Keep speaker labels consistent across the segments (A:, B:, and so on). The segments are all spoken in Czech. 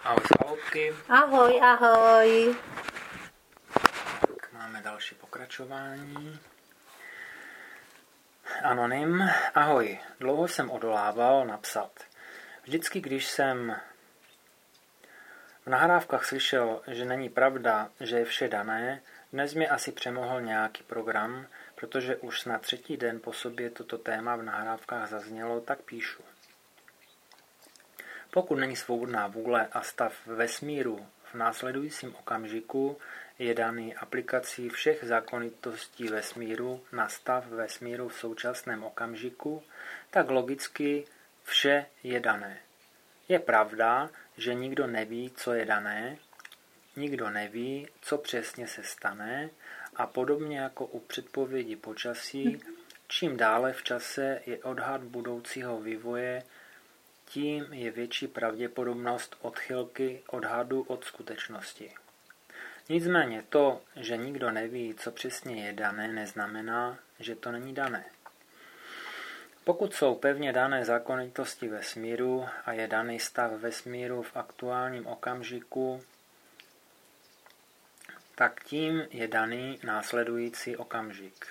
A: Ahoj z Chaloupky.
B: Ahoj, ahoj.
A: Tak máme další pokračování. Anonym. Ahoj, dlouho jsem odolával napsat. Vždycky, když jsem v nahrávkách slyšel, že není pravda, že je vše dané, dnes mě asi přemohl nějaký program, protože už na třetí den po sobě toto téma v nahrávkách zaznělo, tak píšu. Pokud není svobodná vůle a stav vesmíru v následujícím okamžiku je daný aplikací všech zákonitostí vesmíru na stav vesmíru v současném okamžiku, tak logicky vše je dané. Je pravda, že nikdo neví, co je dané, nikdo neví, co přesně se stane a podobně jako u předpovědi počasí, čím dále v čase je odhad budoucího vývoje, tím je větší pravděpodobnost odchylky odhadu od skutečnosti. Nicméně to, že nikdo neví, co přesně je dané, neznamená, že to není dané. Pokud jsou pevně dané zákonitosti vesmíru a je daný stav vesmíru v aktuálním okamžiku, tak tím je daný následující okamžik.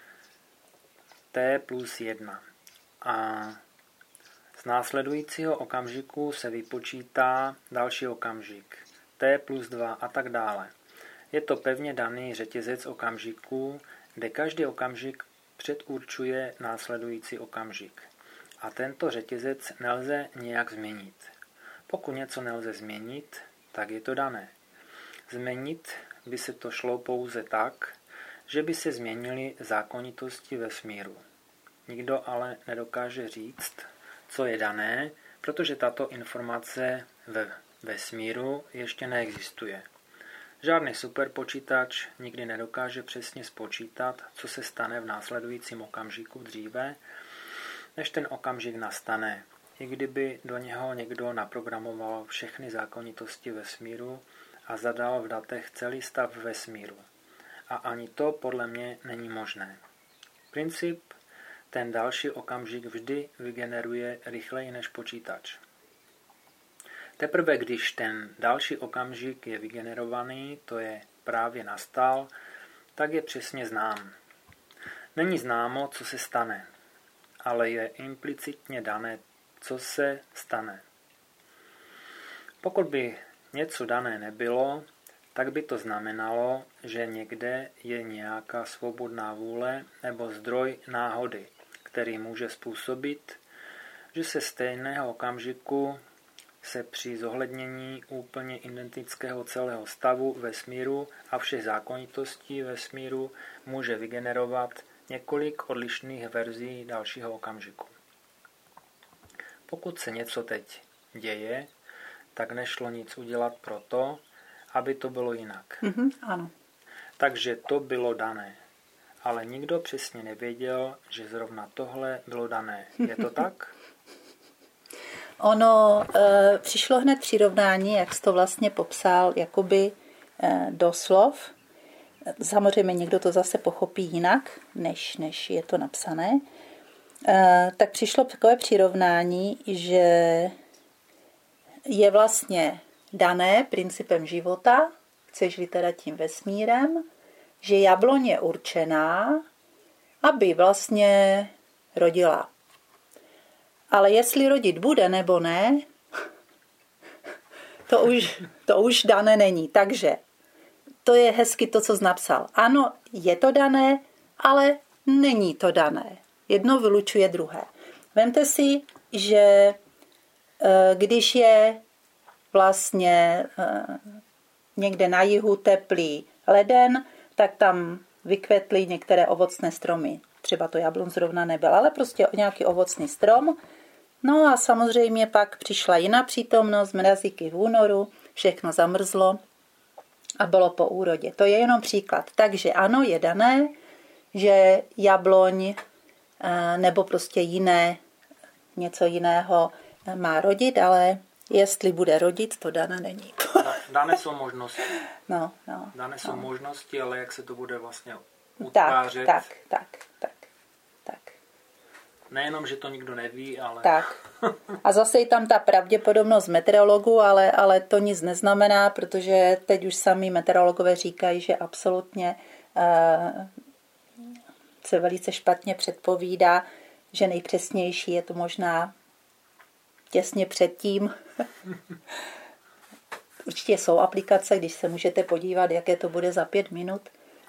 A: T+1. A z následujícího okamžiku se vypočítá další okamžik. T+2 a tak dále. Je to pevně daný řetězec okamžiků, kde každý okamžik předurčuje následující okamžik. A tento řetězec nelze nijak změnit. Pokud něco nelze změnit, tak je to dané. Změnit by se to šlo pouze tak, že by se změnily zákonitosti vesmíru. Nikdo ale nedokáže říct, co je dané, protože tato informace ve vesmíru ještě neexistuje. Žádný superpočítač nikdy nedokáže přesně spočítat, co se stane v následujícím okamžiku dříve, než ten okamžik nastane, i kdyby do něho někdo naprogramoval všechny zákonitosti vesmíru a zadal v datech celý stav vesmíru. A ani to podle mě není možné. Princip ten další okamžik vždy vygeneruje rychleji než počítač. Teprve když ten další okamžik je vygenerovaný, to je právě nastal, tak je přesně znám. Není známo, co se stane, ale je implicitně dané, co se stane. Pokud by něco dané nebylo, tak by to znamenalo, že někde je nějaká svobodná vůle nebo zdroj náhody, který může způsobit, že se stejného okamžiku se při zohlednění úplně identického celého stavu vesmíru a všech zákonitostí vesmíru může vygenerovat několik odlišných verzí dalšího okamžiku. Pokud se něco teď děje, tak nešlo nic udělat pro to, aby to bylo jinak.
B: Ano.
A: Takže to bylo dané. Ale nikdo přesně nevěděl, že zrovna tohle bylo dané. Je to tak?
B: Ono přišlo hned přirovnání, jak jsi to vlastně popsal, jakoby doslov. Samozřejmě někdo to zase pochopí jinak, než je to napsané. Tak přišlo takové přirovnání, že je vlastně dané principem života, chceš-li teda tím vesmírem, že jabloň je určená, aby vlastně rodila. Ale jestli rodit bude nebo ne, to už dané není. Takže to je hezky to, co jsi napsal. Ano, je to dané, ale není to dané. Jedno vylučuje druhé. Vemte si, že když je vlastně někde na jihu teplý leden, tak tam vykvetly některé ovocné stromy. Třeba to jablon zrovna nebyl, ale prostě nějaký ovocný strom. No a samozřejmě pak přišla jiná přítomnost, mrazíky v únoru, všechno zamrzlo a bylo po úrodě. To je jenom příklad. Takže ano, je dané, že jabloň nebo prostě něco jiného má rodit, ale jestli bude rodit, to dané není.
A: Dané jsou možnosti.
B: No.
A: Dané jsou možnosti, ale jak se to bude vlastně utvářet.
B: Tak.
A: Nejenom, že to nikdo neví, ale...
B: Tak. A zase je tam ta pravděpodobnost meteorologů, ale to nic neznamená, protože teď už sami meteorologové říkají, že absolutně se velice špatně předpovídá, že nejpřesnější je to možná těsně předtím. Určitě jsou aplikace, když se můžete podívat, jaké to bude za 5 minut.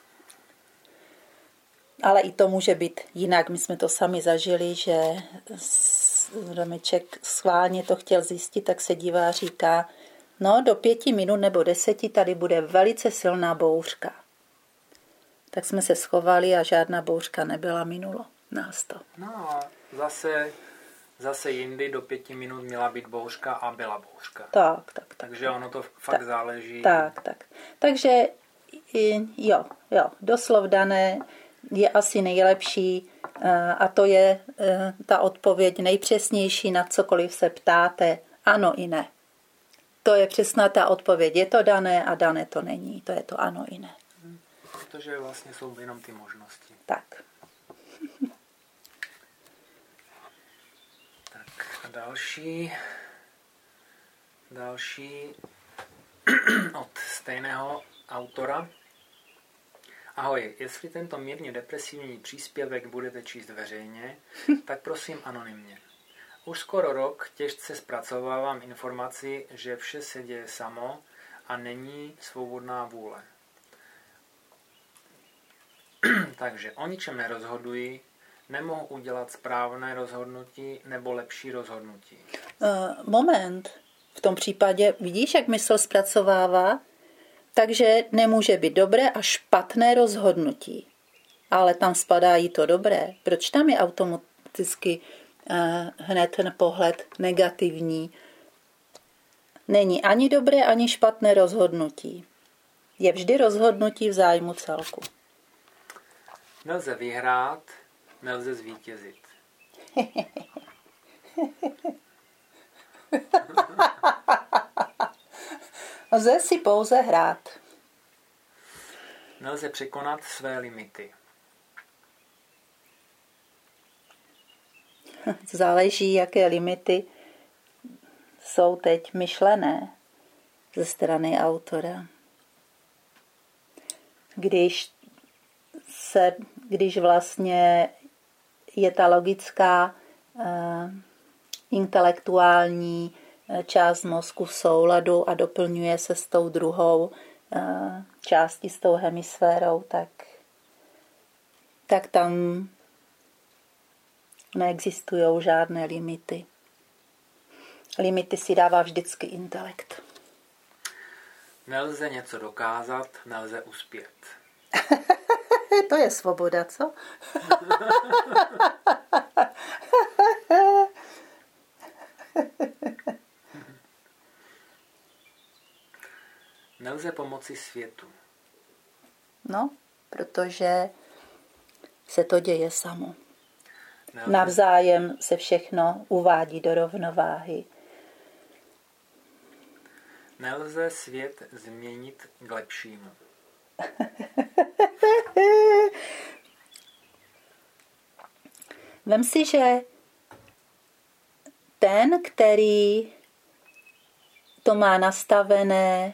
B: Ale i to může být jinak. My jsme to sami zažili, že Romeček schválně to chtěl zjistit, tak se dívá a říká, no do 5 minut nebo 10 tady bude velice silná bouřka. Tak jsme se schovali a žádná bouřka nebyla, minulo nás to.
A: No a zase jindy do 5 minut měla být bouřka a byla bouřka.
B: Tak.
A: Takže ono to fakt záleží.
B: Tak. Takže jo, doslov dané je asi nejlepší a to je ta odpověď nejpřesnější, na cokoliv se ptáte, ano i ne. To je přesná ta odpověď, je to dané a dané to není, to je to ano i ne.
A: Protože vlastně jsou jenom ty možnosti.
B: Tak.
A: Tak a další od stejného autora. Ahoj, jestli tento mírně depresivní příspěvek budete číst veřejně, tak prosím anonymně. Už skoro rok těžce zpracovávám informaci, že vše se děje samo a není svobodná vůle. Takže o ničem nerozhoduji, nemohu udělat správné rozhodnutí nebo lepší rozhodnutí.
B: Moment. V tom případě vidíš, jak mysl zpracovává? Takže nemůže být dobré a špatné rozhodnutí. Ale tam spadá i to dobré. Proč tam je automaticky hned ten pohled negativní? Není ani dobré, ani špatné rozhodnutí. Je vždy rozhodnutí v zájmu celku.
A: Nelze vyhrát, nelze zvítězit.
B: Lze si pouze hrát.
A: Nelze překonat své limity.
B: Záleží, jaké limity jsou teď myšlené ze strany autora. Když vlastně je ta logická, intelektuální část mozku v souladu a doplňuje se s tou druhou částí, s tou hemisférou, tak tam neexistují žádné limity. Limity si dává vždycky intelekt.
A: Nelze něco dokázat, nelze uspět.
B: To je svoboda, co?
A: Nelze pomoci světu.
B: No, protože se to děje samo. Navzájem se všechno uvádí do rovnováhy.
A: Nelze svět změnit k lepšímu.
B: Vem si, že ten, který to má nastavené,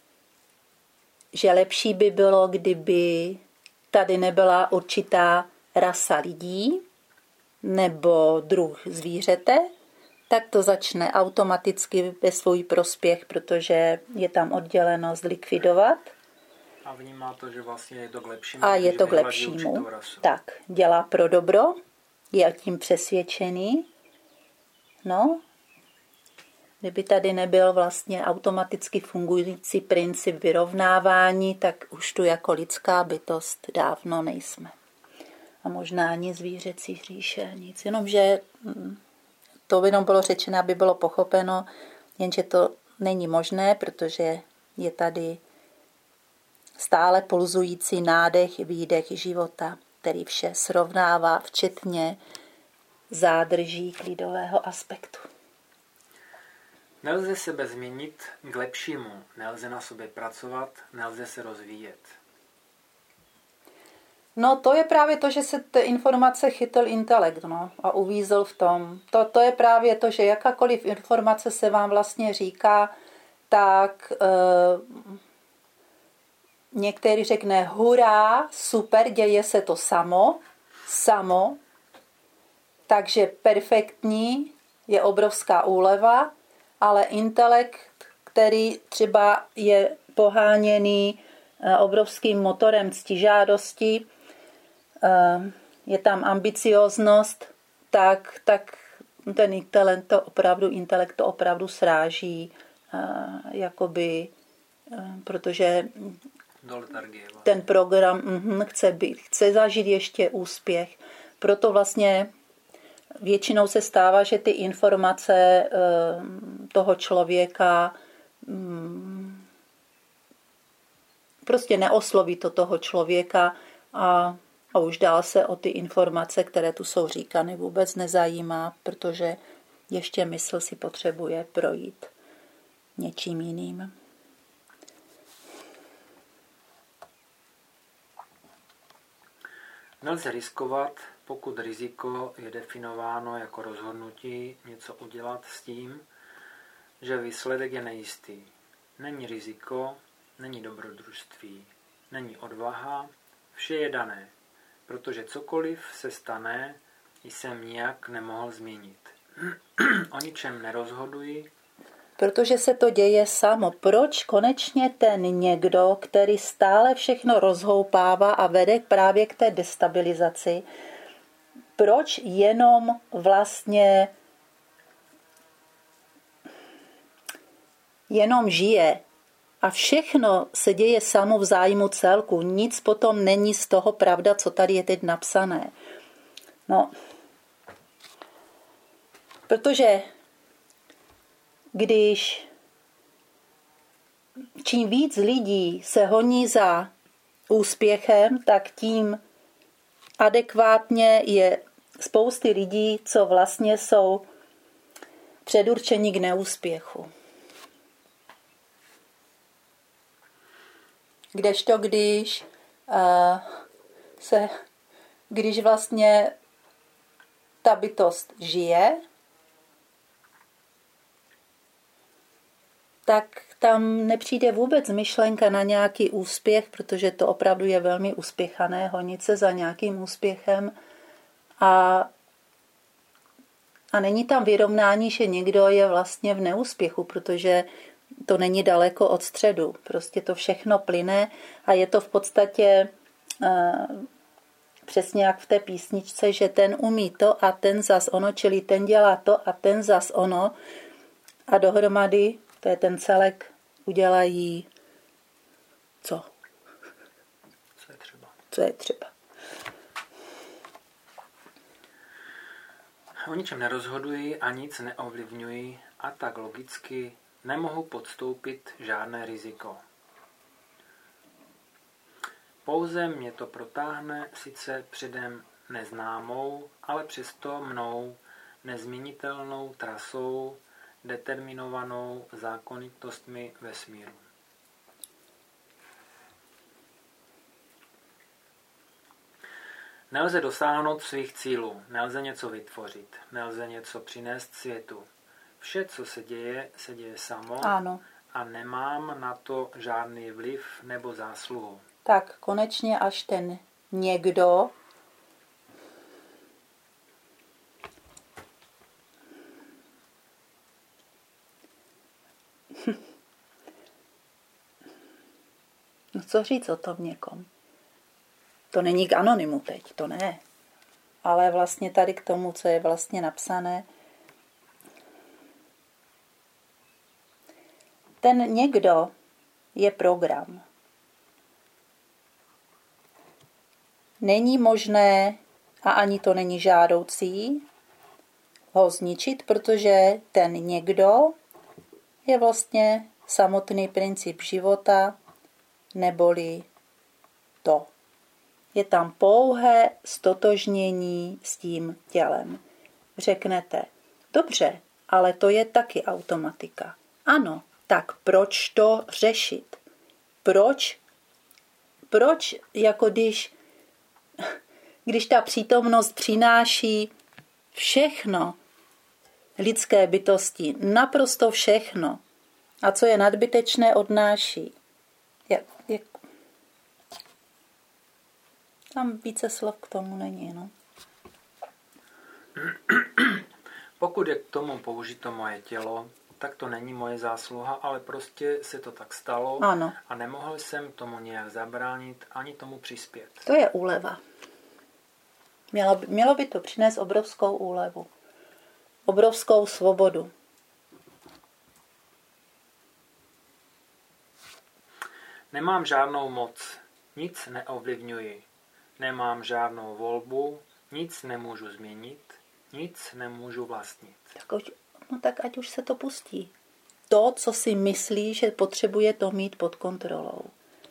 B: že lepší by bylo, kdyby tady nebyla určitá rasa lidí nebo druh zvířete, tak to začne automaticky ve svůj prospěch, protože je tam odděleno zlikvidovat.
A: A vnímá to, že vlastně je to k lepšímu.
B: A je to k lepšímu. Tak, dělá pro dobro, je tím přesvědčený. No, kdyby tady nebyl vlastně automaticky fungující princip vyrovnávání, tak už tu jako lidská bytost dávno nejsme. A možná ani zvířecí říše, nic. Jenomže to jenom bylo řečeno, aby bylo pochopeno, jenže to není možné, protože je tady stále pulzující nádech, výdech života, který vše srovnává, včetně zádrží klidového aspektu.
A: Nelze sebe změnit k lepšímu, nelze na sobě pracovat, nelze se rozvíjet.
B: No to je právě to, že se té informace chytil intelekt, no, a uvízl v tom. To je právě to, že jakákoliv informace se vám vlastně říká, tak některý řekne hurá, super, děje se to samo, takže perfektní, je obrovská úleva, ale intelekt, který třeba je poháněný obrovským motorem ctižádosti, je tam ambicioznost, tak ten intelekt to opravdu sráží, jakoby, protože ten program chce zažít ještě úspěch. Proto vlastně většinou se stává, že ty informace toho člověka prostě neosloví to toho člověka a už dál se o ty informace, které tu jsou říkány, vůbec nezajímá, protože ještě mysl si potřebuje projít něčím jiným.
A: Nelze riskovat, pokud riziko je definováno jako rozhodnutí něco udělat s tím, že výsledek je nejistý. Není riziko, není dobrodružství, není odvaha, vše je dané, protože cokoliv se stane, jsem nijak nemohl změnit. O ničem nerozhoduji.
B: Protože se to děje samo. Proč konečně ten někdo, který stále všechno rozhoupává a vede právě k té destabilizaci, proč jenom vlastně jenom žije a všechno se děje samo v zájmu celku. Nic potom není z toho pravda, co tady je teď napsané. No, protože když čím víc lidí se honí za úspěchem, tak tím adekvátně je spousty lidí, co vlastně jsou předurčeni k neúspěchu. Kdežto když vlastně ta bytost žije, tak tam nepřijde vůbec myšlenka na nějaký úspěch, protože to opravdu je velmi uspěchané, honit se za nějakým úspěchem. A není tam vyrovnání, že někdo je vlastně v neúspěchu, protože to není daleko od středu. Prostě to všechno plyne a je to v podstatě přesně jak v té písničce, že ten umí to a ten zas ono, čili ten dělá to a ten zas ono a dohromady, to je ten celek, udělají co? Co je třeba.
A: O ničem nerozhoduji a nic neovlivňuji a tak logicky nemohu podstoupit žádné riziko. Pouze mě to protáhne sice předem neznámou, ale přesto mnou nezměnitelnou trasou, determinovanou zákonitostmi vesmíru. Nelze dosáhnout svých cílů, nelze něco vytvořit, nelze něco přinést světu. Vše, co se děje samo.
B: Ano.
A: A nemám na to žádný vliv nebo zásluhu.
B: Tak konečně až ten někdo no co říct o tom někom? To není k anonymu teď, to ne. Ale vlastně tady k tomu, co je vlastně napsané. Ten někdo je program. Není možné a ani to není žádoucí ho zničit, protože ten někdo je vlastně samotný princip života, neboli to. Je tam pouhé stotožnění s tím tělem. Řeknete, dobře, ale to je taky automatika. Ano, tak proč to řešit? Proč jako když když ta přítomnost přináší všechno, lidské bytosti, naprosto všechno, a co je nadbytečné, odnáší. Tam více slov k tomu není, no.
A: Pokud je k tomu použito moje tělo, tak to není moje zásluha, ale prostě se to tak stalo.
B: Ano.
A: A nemohl jsem tomu nějak zabránit, ani tomu přispět.
B: To je úleva. Mělo by to přinést obrovskou úlevu. Obrovskou svobodu.
A: Nemám žádnou moc, nic neovlivňuji. Nemám žádnou volbu, nic nemůžu změnit, nic nemůžu vlastnit.
B: Tak ať už se to pustí. To, co si myslí, že potřebuje to mít pod kontrolou.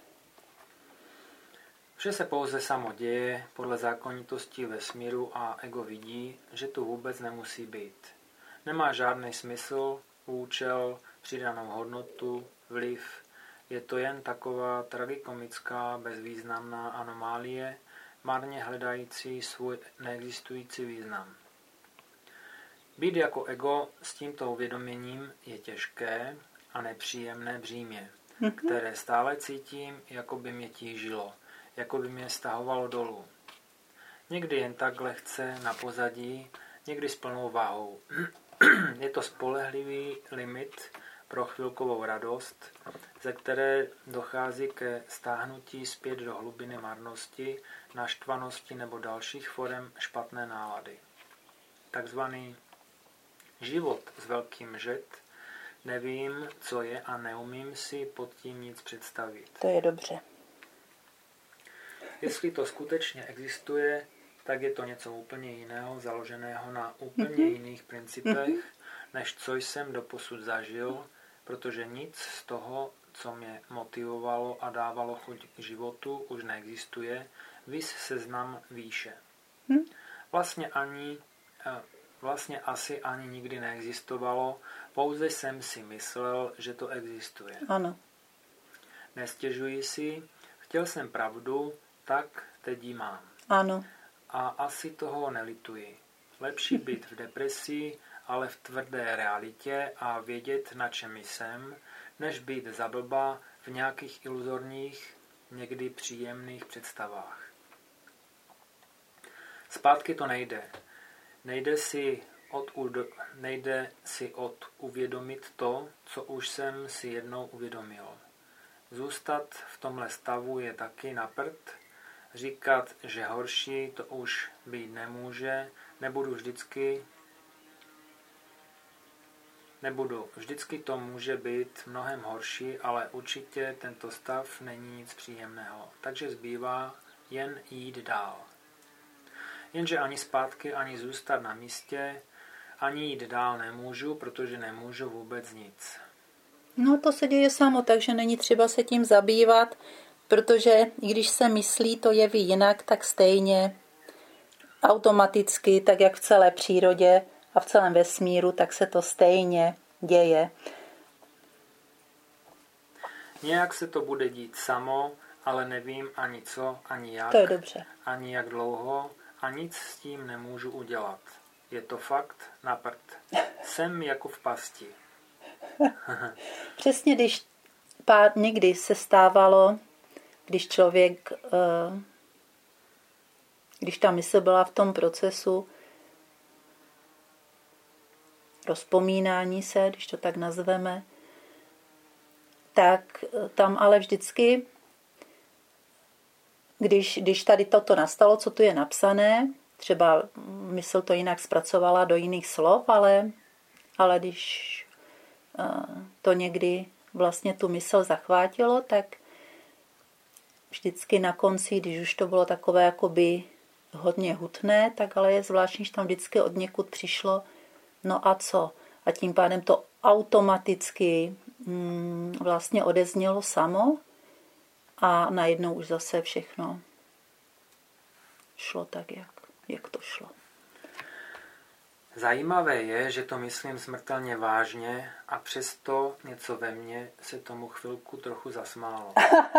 A: Vše se pouze samo děje podle zákonitostí vesmíru a ego vidí, že tu vůbec nemusí být. Nemá žádný smysl, účel, přidanou hodnotu, vliv. Je to jen taková tragikomická, bezvýznamná anomálie, marně hledající svůj neexistující význam. Být jako ego s tímto uvědoměním je těžké a nepříjemné břímě, které stále cítím, jako by mě tížilo, jako by mě stahovalo dolů. Někdy jen tak lehce na pozadí, někdy s plnou váhou. Je to spolehlivý limit pro chvilkovou radost, ze které dochází ke stáhnutí zpět do hlubiny marnosti, naštvanosti nebo dalších forem špatné nálady. Takzvaný život s velkým žet, nevím, co je a neumím si pod tím nic představit.
B: To je dobře.
A: Jestli to skutečně existuje, tak je to něco úplně jiného, založeného na úplně jiných principech, než co jsem doposud zažil, protože nic z toho, co mě motivovalo a dávalo chuť k životu, už neexistuje, viz seznam výše. Vlastně asi ani nikdy neexistovalo, pouze jsem si myslel, že to existuje.
B: Ano.
A: Nestěžuji si, chtěl jsem pravdu, tak teď ji mám.
B: Ano.
A: A asi toho nelituji. Lepší být v depresi, ale v tvrdé realitě a vědět, na čem jsem, než být zablba v nějakých iluzorních, někdy příjemných představách. Zpátky to nejde. Nejde si uvědomit to, co už jsem si jednou uvědomil. Zůstat v tomhle stavu je taky na prd. Říkat, že horší to už být nemůže, nebudu. Vždycky to může být mnohem horší, ale určitě tento stav není nic příjemného. Takže zbývá jen jít dál. Jenže ani zpátky, ani zůstat na místě, ani jít dál nemůžu, protože nemůžu vůbec nic.
B: No to se děje samo, takže není třeba se tím zabývat, protože i když se myslí to jeví jinak, tak stejně automaticky, tak jak v celé přírodě a v celém vesmíru, tak se to stejně děje.
A: Nějak se to bude dít samo, ale nevím ani co, ani jak,
B: to je dobře.
A: Ani jak dlouho a nic s tím nemůžu udělat. Je to fakt na prd. Jsem jako v pasti.
B: Přesně, někdy se stávalo, když člověk, když ta mysl byla v tom procesu rozpomínání se, když to tak nazveme, tak tam ale vždycky, když tady toto nastalo, co tu je napsané, třeba mysl to jinak zpracovala do jiných slov, ale když to někdy vlastně tu mysl zachvátilo, tak vždycky na konci, když už to bylo takové jakoby hodně hutné, tak ale je zvláštní, že tam vždycky od někud přišlo no a co? A tím pádem to automaticky vlastně odeznělo samo a najednou už zase všechno šlo tak, jak to šlo.
A: Zajímavé je, že to myslím smrtelně vážně a přesto něco ve mně se tomu chvilku trochu zasmálo.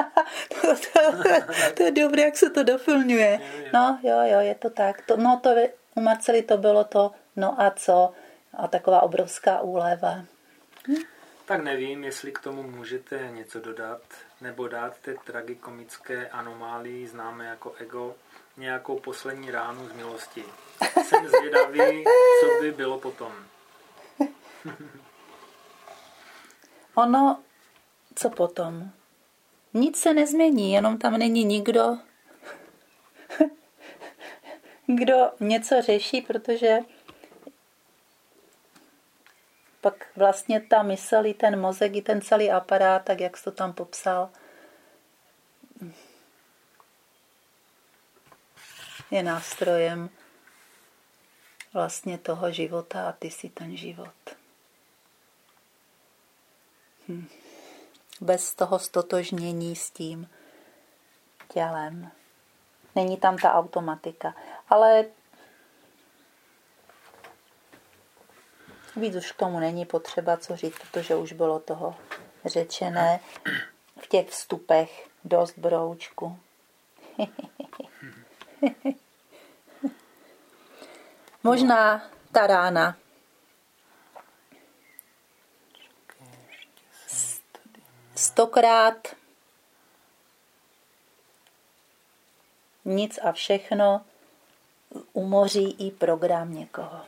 B: To je dobré, jak se to doplňuje. No, jo, je to tak. U Marcely to bylo to, no a co? A taková obrovská úleva.
A: Tak nevím, jestli k tomu můžete něco dodat, nebo dát té tragikomické anomálii známé jako ego nějakou poslední ránu z milosti. Jsem zvědavý, co by bylo potom.
B: Ono, co potom? Nic se nezmění, jenom tam není nikdo, kdo něco řeší, protože pak vlastně ta mysl, i ten mozek, i ten celý aparát, tak jak jsi to tam popsal, je nástrojem vlastně toho života a ty jsi ten život. Bez toho stotožnění s tím tělem. Není tam ta automatika. Ale víc už k tomu není potřeba co říct, protože už bylo toho řečené v těch vstupech dost, broučku. Možná ta rána. Stokrát nic a všechno umoří i program někoho.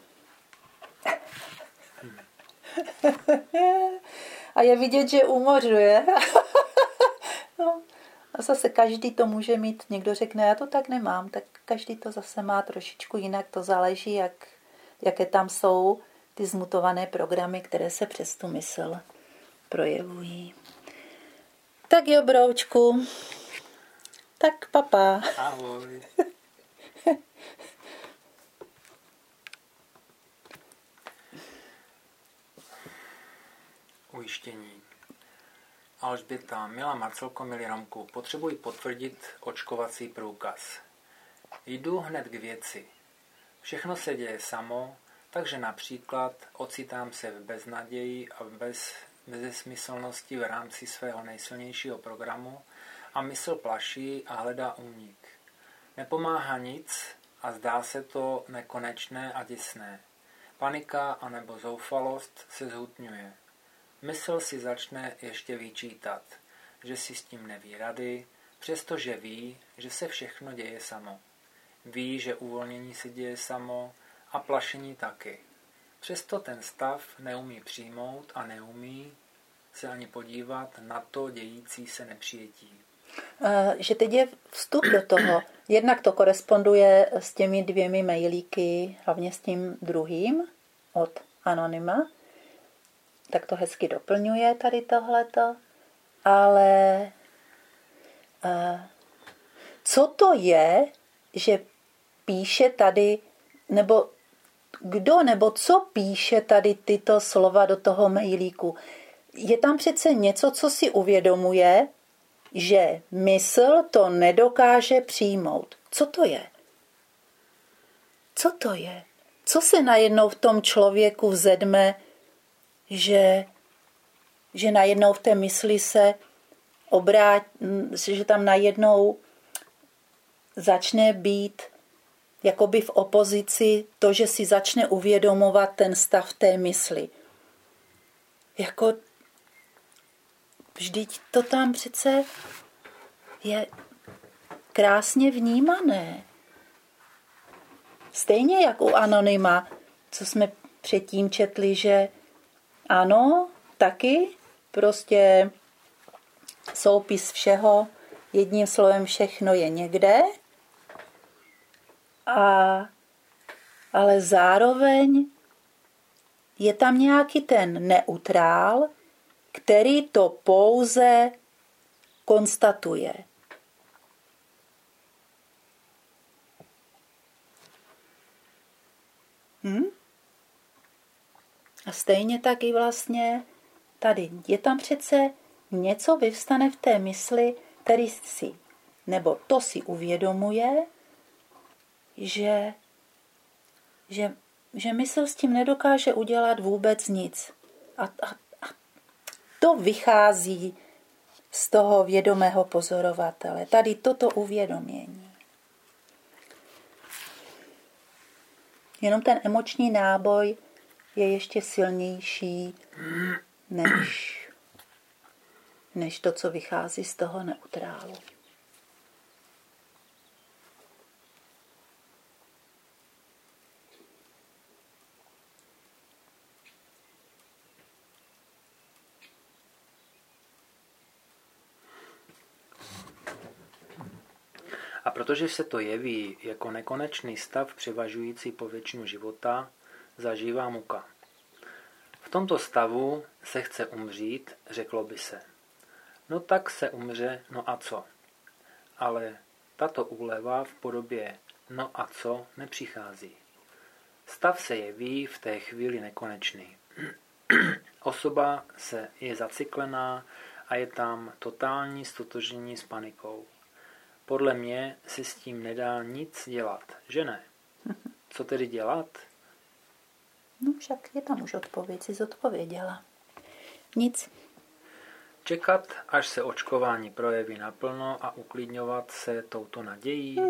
B: A je vidět, že umořuje. No. A zase každý to může mít, někdo řekne, já to tak nemám, tak každý to zase má trošičku jinak, to záleží, jaké tam jsou ty zmutované programy, které se přes tu mysl projevují. Tak jo, broučku. Tak papa.
A: Ahoj. Ujištění. Alžběta, milá Marcelko, milý Romku, potřebuji potvrdit očkovací průkaz. Jdu hned k věci. Všechno se děje samo, takže například ocitám se v beznaději a bezesmyslnosti v rámci svého nejsilnějšího programu a mysl plaší a hledá únik. Nepomáhá nic a zdá se to nekonečné a děsné. Panika anebo zoufalost se zhutňuje. Mysl si začne ještě vyčítat, že si s tím neví rady, přestože ví, že se všechno děje samo. Ví, že uvolnění se děje samo a plašení taky. Přesto ten stav neumí přijmout a neumí se ani podívat na to dějící se nepřijetí.
B: Že teď je vstup do toho. Jednak to koresponduje s těmi 2 mailíky, hlavně s tím druhým od Anonyma. Tak to hezky doplňuje tady tohleto. Ale co to je, že píše tady, nebo kdo nebo co píše tady tyto slova do toho mailíku? Je tam přece něco, co si uvědomuje, že mysl to nedokáže přijmout. Co to je? Co to je? Co se najednou v tom člověku vzedme, že najednou v té mysli se že tam najednou začne být jakoby v opozici to, že si začne uvědomovat ten stav té mysli. Jako vždyť to tam přece je krásně vnímané. Stejně jak u Anonyma, co jsme předtím četli, že ano, taky prostě soupis všeho, jedním slovem všechno je někde, ale zároveň je tam nějaký ten neutrál, který to pouze konstatuje. A stejně tak i vlastně tady. Je tam přece něco vyvstane v té mysli, který si, nebo to si uvědomuje, že že mysl s tím nedokáže udělat vůbec nic. A to vychází z toho vědomého pozorovatele. Tady toto uvědomění. Jenom ten emoční náboj je ještě silnější než to, co vychází z toho neutrálu.
A: A protože se to jeví jako nekonečný stav převažující po většinu života, zažívá muka. V tomto stavu se chce umřít, řeklo by se. No tak se umře, no a co? Ale tato úleva v podobě no a co nepřichází. Stav se jeví v té chvíli nekonečný. Osoba je zacyklená a je tam totální stotožnění s panikou. Podle mě si s tím nedá nic dělat, že ne? Co tedy dělat?
B: No však je tam už odpověď, jsi zodpověděla. Nic.
A: Čekat, až se očkování projeví naplno a uklidňovat se touto nadějí?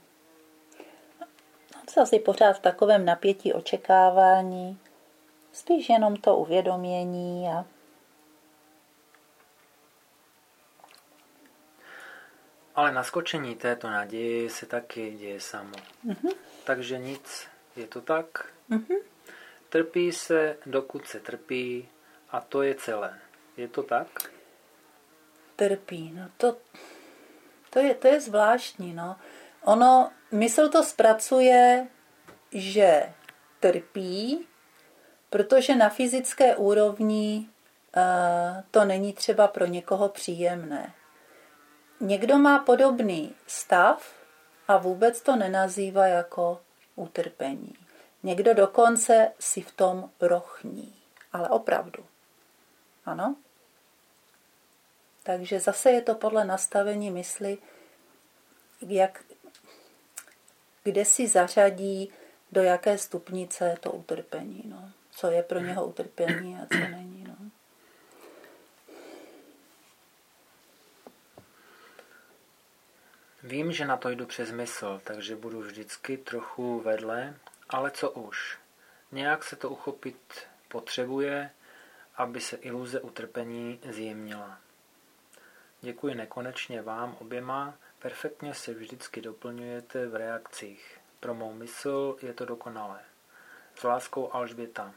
B: Zase pořád v takovém napětí očekávání. Spíš jenom to uvědomění a
A: ale naskočení této naděje se taky děje samo. Takže nic, je to tak? Trpí se, dokud se trpí, a to je celé. Je to tak?
B: Trpí, no to je zvláštní, no. Ono, mysl to zpracuje, že trpí, protože na fyzické úrovni to není třeba pro někoho příjemné. Někdo má podobný stav a vůbec to nenazývá jako utrpení. Někdo dokonce si v tom rochní. Ale opravdu. Ano? Takže zase je to podle nastavení mysli, kde si zařadí, do jaké stupnice to utrpení. No. Co je pro něho utrpení a co není. No.
A: Vím, že na to jdu přes mysl, takže budu vždycky trochu vedle, ale co už. Nějak se to uchopit potřebuje, aby se iluze utrpení zjemnila. Děkuji nekonečně vám oběma, perfektně se vždycky doplňujete v reakcích. Pro mou mysl je to dokonalé. S láskou, Alžběta.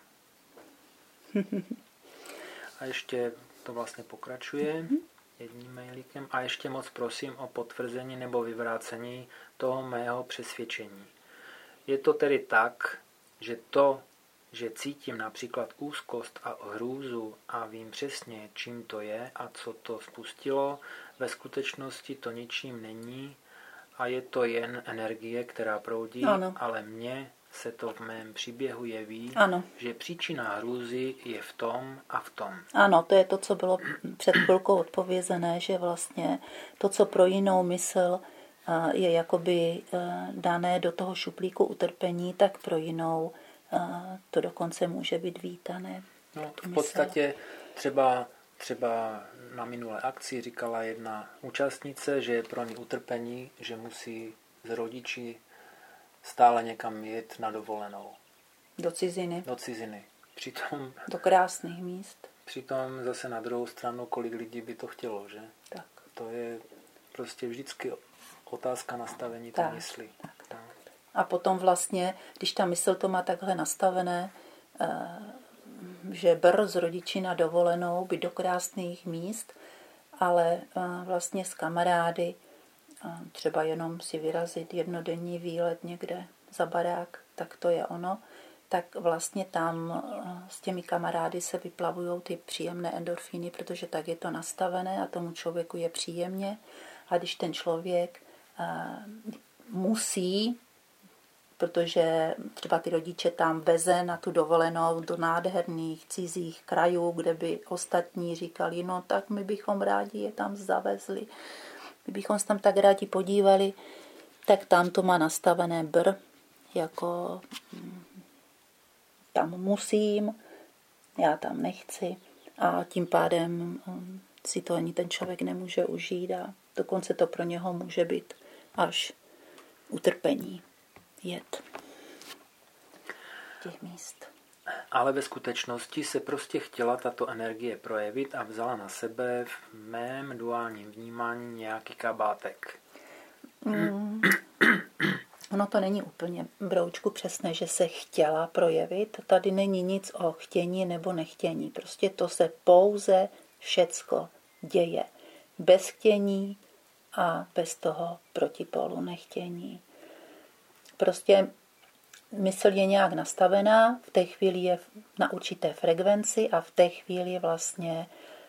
A: A ještě to vlastně pokračuje jedním mailíkem. A ještě moc prosím o potvrzení nebo vyvrácení toho mého přesvědčení. Je to tedy tak, že že cítím například úzkost a hrůzu a vím přesně, čím to je a co to spustilo, ve skutečnosti to ničím není a je to jen energie, která proudí, ano. Ale mně se to v mém příběhu jeví, ano. Že příčina hrůzy je v tom a v tom.
B: Ano, to je to, co bylo před chvilkou odpovězené, že vlastně to, co pro jinou mysl je jakoby dané do toho šuplíku utrpení, tak pro jinou to dokonce může být vítané.
A: No, v podstatě třeba na minulé akci říkala jedna účastnice, že je pro ní utrpení, že musí s rodiči stále někam jet na dovolenou.
B: Do ciziny.
A: Přitom,
B: do krásných míst.
A: Přitom zase na druhou stranu, kolik lidí by to chtělo, že?
B: Tak.
A: To je prostě vždycky otázka nastavení té mysli.
B: Tak. A potom vlastně, když ta mysl to má takhle nastavené, že z rodiči na dovolenou, být do krásných míst, ale vlastně s kamarády, třeba jenom si vyrazit jednodenní výlet někde za barák, tak to je ono, tak vlastně tam s těmi kamarády se vyplavují ty příjemné endorfíny, protože tak je to nastavené a tomu člověku je příjemně. A když ten člověk musí, protože třeba ty rodiče tam veze na tu dovolenou do nádherných cizích krajů, kde by ostatní říkali, no tak my bychom rádi je tam zavezli, my bychom se tam tak rádi podívali, tak tam to má nastavené jako tam musím, já tam nechci a tím pádem si to ani ten člověk nemůže užít a dokonce to pro něho může být až utrpení jet těch míst.
A: Ale ve skutečnosti se prostě chtěla tato energie projevit a vzala na sebe v mém duálním vnímání nějaký kabátek.
B: Ono to není úplně, Broučku, přesné, že se chtěla projevit. Tady není nic o chtění nebo nechtění. Prostě to se pouze všecko děje. Bez chtění a bez toho protipolu nechtění. Prostě mysl je nějak nastavená, v té chvíli je na určité frekvenci a v té chvíli vlastně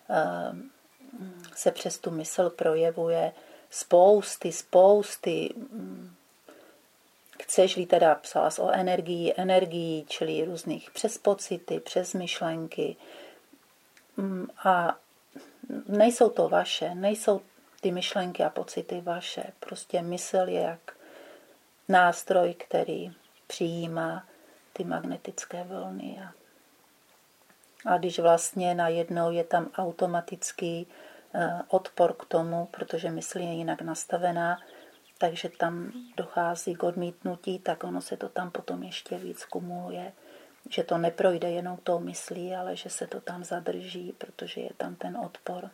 B: se přes tu mysl projevuje spousty. Chceš-li teda, psala o energii, čili různých přes pocity, přes myšlenky. A nejsou to vaše, nejsou ty myšlenky a pocity vaše. Prostě mysl je jak nástroj, který přijímá ty magnetické vlny. A když vlastně najednou je tam automatický odpor k tomu, protože mysl je jinak nastavená, takže tam dochází k odmítnutí, tak ono se to tam potom ještě víc kumuluje. Že to neprojde jenom tou myslí, ale že se to tam zadrží, protože je tam ten odpor.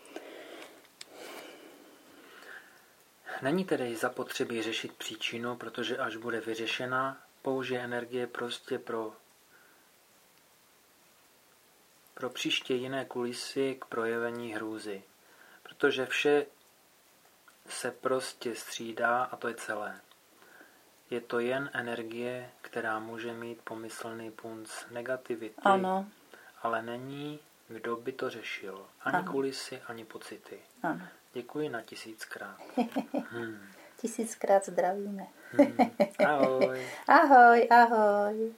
A: Není tedy zapotřebí řešit příčinu, protože až bude vyřešena, použije energie prostě pro příště jiné kulisy k projevení hrůzy. Protože vše se prostě střídá a to je celé. Je to jen energie, která může mít pomyslný punc negativity,
B: Ano.
A: ale není, kdo by to řešil. Ani kulisy, ani pocity.
B: Ano.
A: Děkuji na 1000krát.
B: 1000krát zdravíme.
A: Ahoj.
B: Ahoj.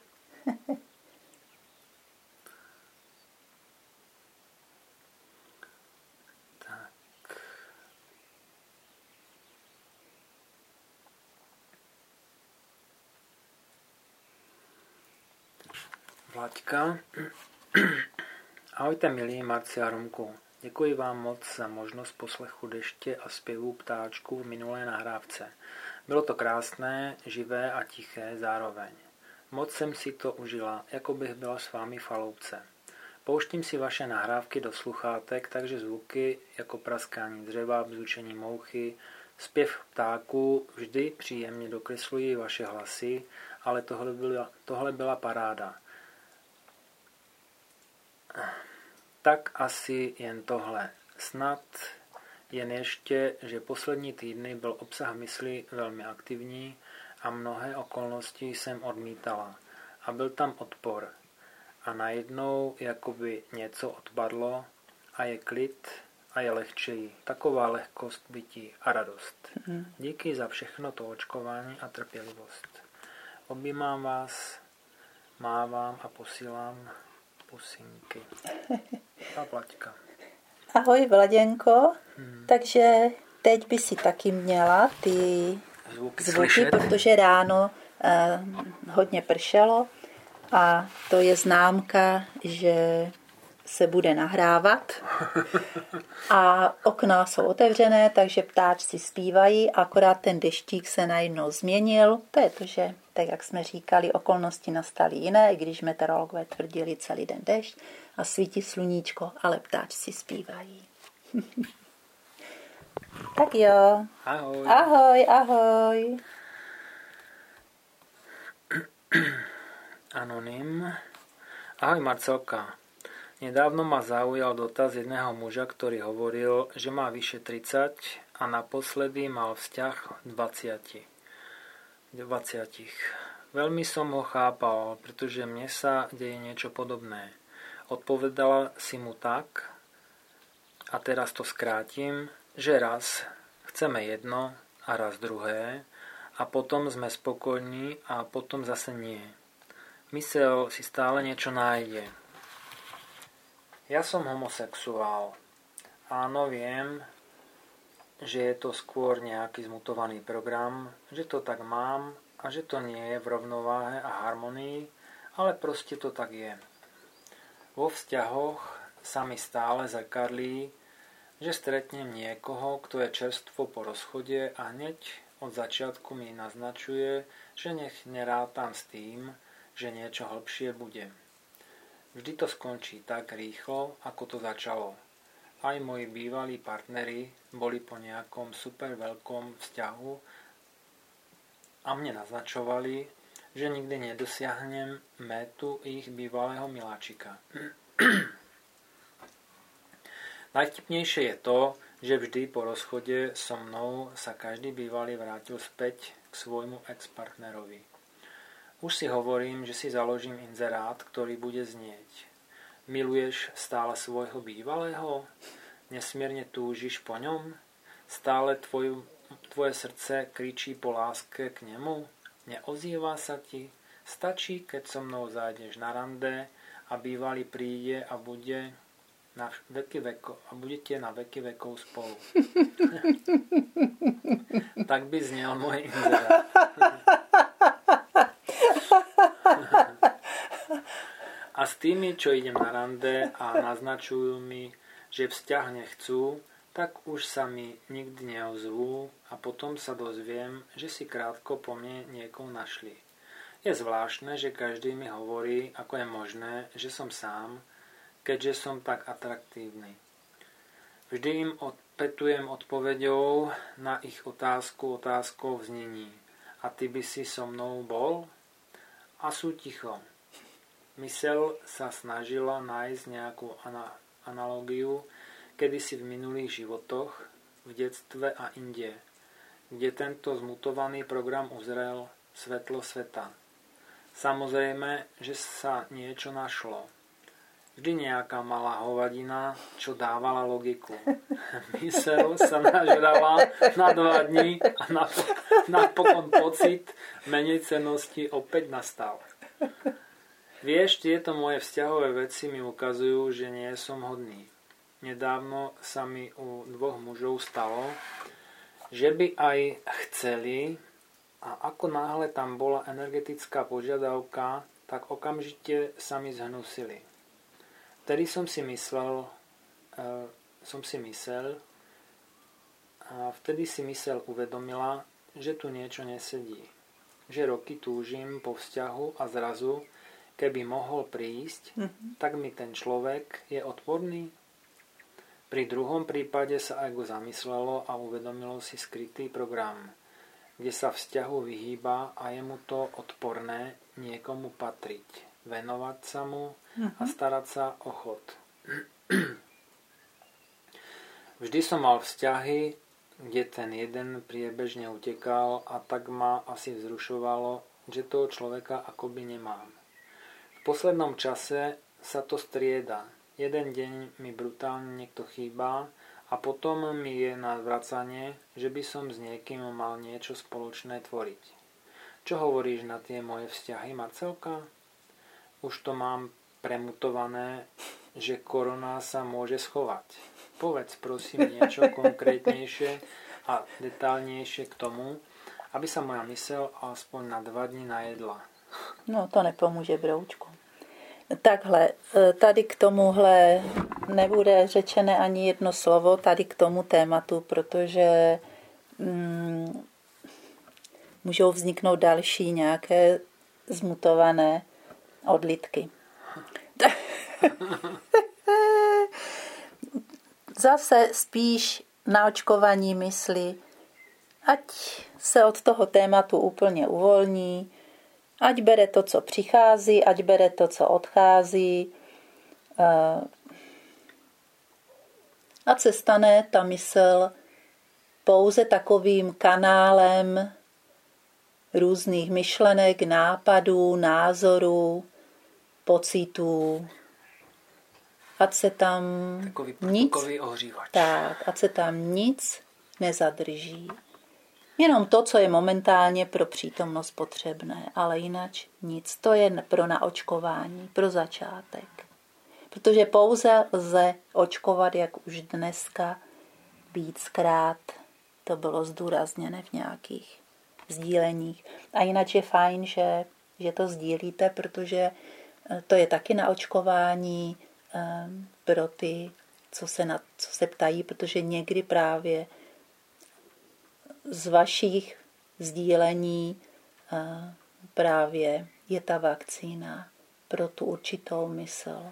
A: Vlaďka. Ahojte milí Marci a Romku. Děkuji vám moc za možnost poslechu deště a zpěvů ptáčků v minulé nahrávce. Bylo to krásné, živé a tiché zároveň. Moc jsem si to užila, jako bych byla s vámi v chaloupce. Pouštím si vaše nahrávky do sluchátek, takže zvuky jako praskání dřeva, bzučení mouchy, zpěv ptáků vždy příjemně dokreslují vaše hlasy, ale tohle byla paráda. Tak asi jen tohle. Snad jen ještě, že poslední týdny byl obsah mysli velmi aktivní a mnohé okolnosti jsem odmítala. A byl tam odpor. A najednou jakoby něco odpadlo a je klid a je lehčeji. Taková lehkost bytí a radost. Díky za všechno to očkování a trpělivost. Objímám vás, mávám a posílám pusinky. A Vlaďka.
B: Ahoj Vladěnko. Takže teď by si taky měla ty zvuky protože ráno hodně pršelo a to je známka, že se bude nahrávat a okna jsou otevřené, takže ptáčci zpívají, akorát ten deštík se najednou změnil. To je to, že tak jak jsme říkali, okolnosti nastaly jiné, i když meteorologové tvrdili celý den dešť a svítí sluníčko, ale ptáčci zpívají. Tak jo.
A: Ahoj.
B: Ahoj.
A: Anonym. Ahoj Marcelka. Nedávno ma zaujal dotaz jedného muža, ktorý hovoril, že má vyše 30 a naposledy mal vzťah 20. Veľmi som ho chápal, pretože mne sa deje niečo podobné. Odpovedala si mu tak, a teraz to skrátim, že raz chceme jedno a raz druhé a potom sme spokojní a potom zase nie. Mysel si stále niečo nájde. Ja som homosexuál. Áno, viem, že je to skôr nejaký zmutovaný program, že to tak mám a že to nie je v rovnováhe a harmonii, ale proste to tak je. Vo vzťahoch sa mi stále zrkadlí, že stretnem niekoho, kto je čerstvo po rozchode a hneď od začiatku mi naznačuje, že nech nerátam s tým, že niečo hlbšie bude. Vždy to skončí tak rýchlo, ako to začalo. Aj moji bývalí partneri boli po nejakom super veľkom vzťahu a mne naznačovali, že nikdy nedosiahnem metu ich bývalého miláčika. Najvtipnejšie je to, že vždy po rozchode so mnou sa každý bývalý vrátil späť k svojmu ex-partnerovi. Už si hovorím, že si založím inzerát, ktorý bude znieť: miluješ stále svojho bývalého? Nesmierne túžiš po ňom? Stále tvoje srdce kričí po láske k nemu? Neozýva sa ti? Stačí, keď so mnou zájdeš na rande a bývalý príde a bude na veky vekov, a budete na veky vekov spolu. Tak by znel môj inzerát. A s tými, čo idem na rande a naznačujú mi, že vzťah nechcú, tak už sa mi nikdy neozvú a potom sa dozviem, že si krátko po mne niekoho našli. Je zvláštne, že každý mi hovorí, ako je možné, že som sám, keďže som tak atraktívny. Vždy im odpetujem odpoveďou na ich otázkou v znení: a ty by si so mnou bol? A sú ticho. Mysel sa snažila nájsť nejakú analogiu kedysi v minulých životoch, v detstve a inde, kde tento zmutovaný program uzrel svetlo sveta. Samozrejme, že sa niečo našlo. Vždy nejaká malá hovadina, čo dávala logiku. Mysel sa nažrala na 2 dní a napokon pocit menej cennosti opäť nastal. Vieš, tieto moje vzťahové veci mi ukazujú, že nie som hodný. Nedávno sa mi u 2 mužov stalo, že by aj chceli, a ako náhle tam bola energetická požiadavka, tak okamžite sa mi zhnusili. Vtedy som si myslel a vtedy si mysel uvedomila, že tu niečo nesedí. Že roky túžim po vzťahu a zrazu, keby mohol prísť, tak mi ten človek je odporný. Pri druhom prípade sa ego zamyslelo a uvedomilo si skrytý program, kde sa vzťahu vyhýba a je mu to odporné niekomu patriť, venovať sa mu a starať sa o chod. Vždy som mal vzťahy, kde ten jeden priebežne utekal a tak ma asi vzrušovalo, že toho človeka akoby nemám. V poslednom čase sa to strieda. Jeden deň mi brutálne niekto chýba a potom mi je na vracanie, že by som s niekým mal niečo spoločné tvoriť. Čo hovoríš na tie moje vzťahy, Marcelka? Už to mám premutované, že korona sa môže schovať. Povedz prosím niečo konkrétnejšie a detálnejšie k tomu, aby sa moja myseľ aspoň na 2 dní najedla.
B: No to nepomůže, broučku. Takhle, tady k tomuhle nebude řečené ani jedno slovo, tady k tomu tématu, protože můžou vzniknout další nějaké zmutované odlitky. Zase spíš na očkování mysli, ať se od toho tématu úplně uvolní, ať bere to, co přichází, ať bere to, co odchází. Ať se stane ta mysl pouze takovým kanálem různých myšlenek, nápadů, názorů, pocitů. Ať se tam ať se tam nic nezadrží. Jenom to, co je momentálně pro přítomnost potřebné, ale jinak nic. To je pro naočkování, pro začátek. Protože pouze lze očkovat, jak už dneska víckrát to bylo zdůrazněné v nějakých sdíleních. A jinak je fajn, že že to sdílíte, protože to je taky na očkování pro ty, co se ptají, protože někdy právě z vašich sdílení právě je ta vakcína pro tu určitou mysl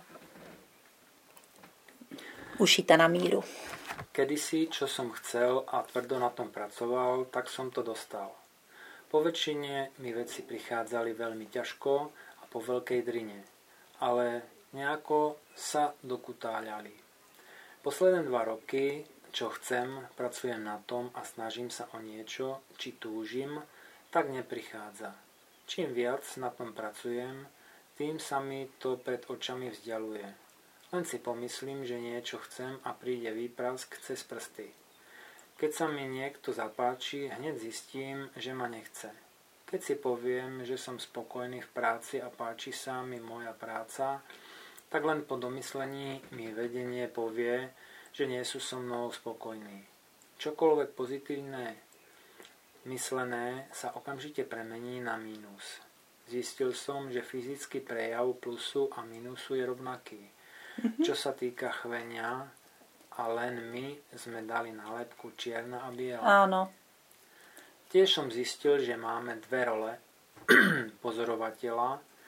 B: ušita na míru.
A: Kedysi, čo som chcel a tvrdo na tom pracoval, tak som to dostal. Po väčšine mi veci prichádzali veľmi ťažko a po veľkej drine, ale nejako sa dokutáľali. Posledné 2 roky, čo chcem, pracujem na tom a snažím sa o niečo, či túžim, tak neprichádza. Čím viac na tom pracujem, tým sa mi to pred očami vzdialuje. Len si pomyslím, že niečo chcem a príde výprask cez prsty. Keď sa mi niekto zapáči, hneď zistím, že ma nechce. Keď si poviem, že som spokojný v práci a páči sa mi moja práca, tak len po domyslení mi vedenie povie, že nie sú so mnou spokojní. Čokoľvek pozitívne myslené sa okamžite premení na mínus. Zistil som, že fyzický prejav plusu a mínusu je rovnaký. Čo sa týka chvenia, a len my sme dali nálepku čierna a biela.
B: Áno.
A: Tiež som zistil, že máme 2 role pozorovateľa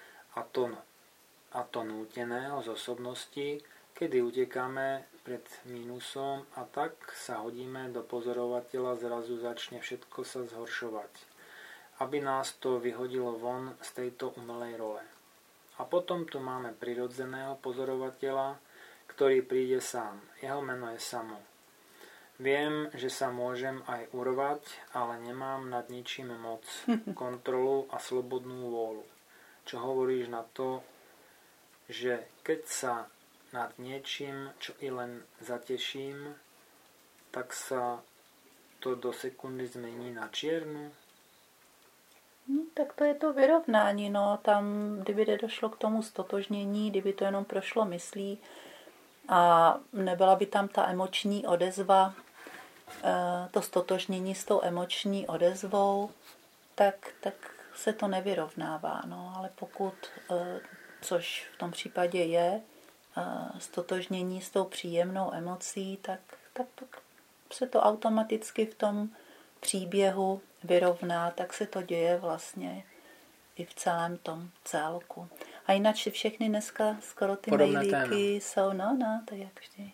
A: a to núteného z osobnosti, kedy utekáme pred mínusom a tak sa hodíme do pozorovateľa, zrazu začne všetko sa zhoršovať, aby nás to vyhodilo von z tejto umelej role. A potom tu máme prirodzeného pozorovateľa, ktorý príde sám. Jeho meno je Samo. Viem, že sa môžem aj urvať, ale nemám nad ničím moc, kontrolu a slobodnú vôľu. Čo hovoríš na to, že keď sa nad niečím, čo i len zateším, tak sa to do sekundy zmení na čiernu?
B: No, tak to je to vyrovnání, no, tam, kdyby nedošlo k tomu stotožnění, kdyby to jenom prošlo myslí a nebyla by tam ta emoční odezva, to stotožnění s tou emoční odezvou, tak se to nevyrovnává, no, ale pokud, což v tom případě je, stotožnění s tou příjemnou emocí, tak se to automaticky v tom příběhu vyrovná, tak se to děje vlastně i v celém tom celku. A jinak všechny dneska skoro ty mailíky jsou, no, to je jak vždy.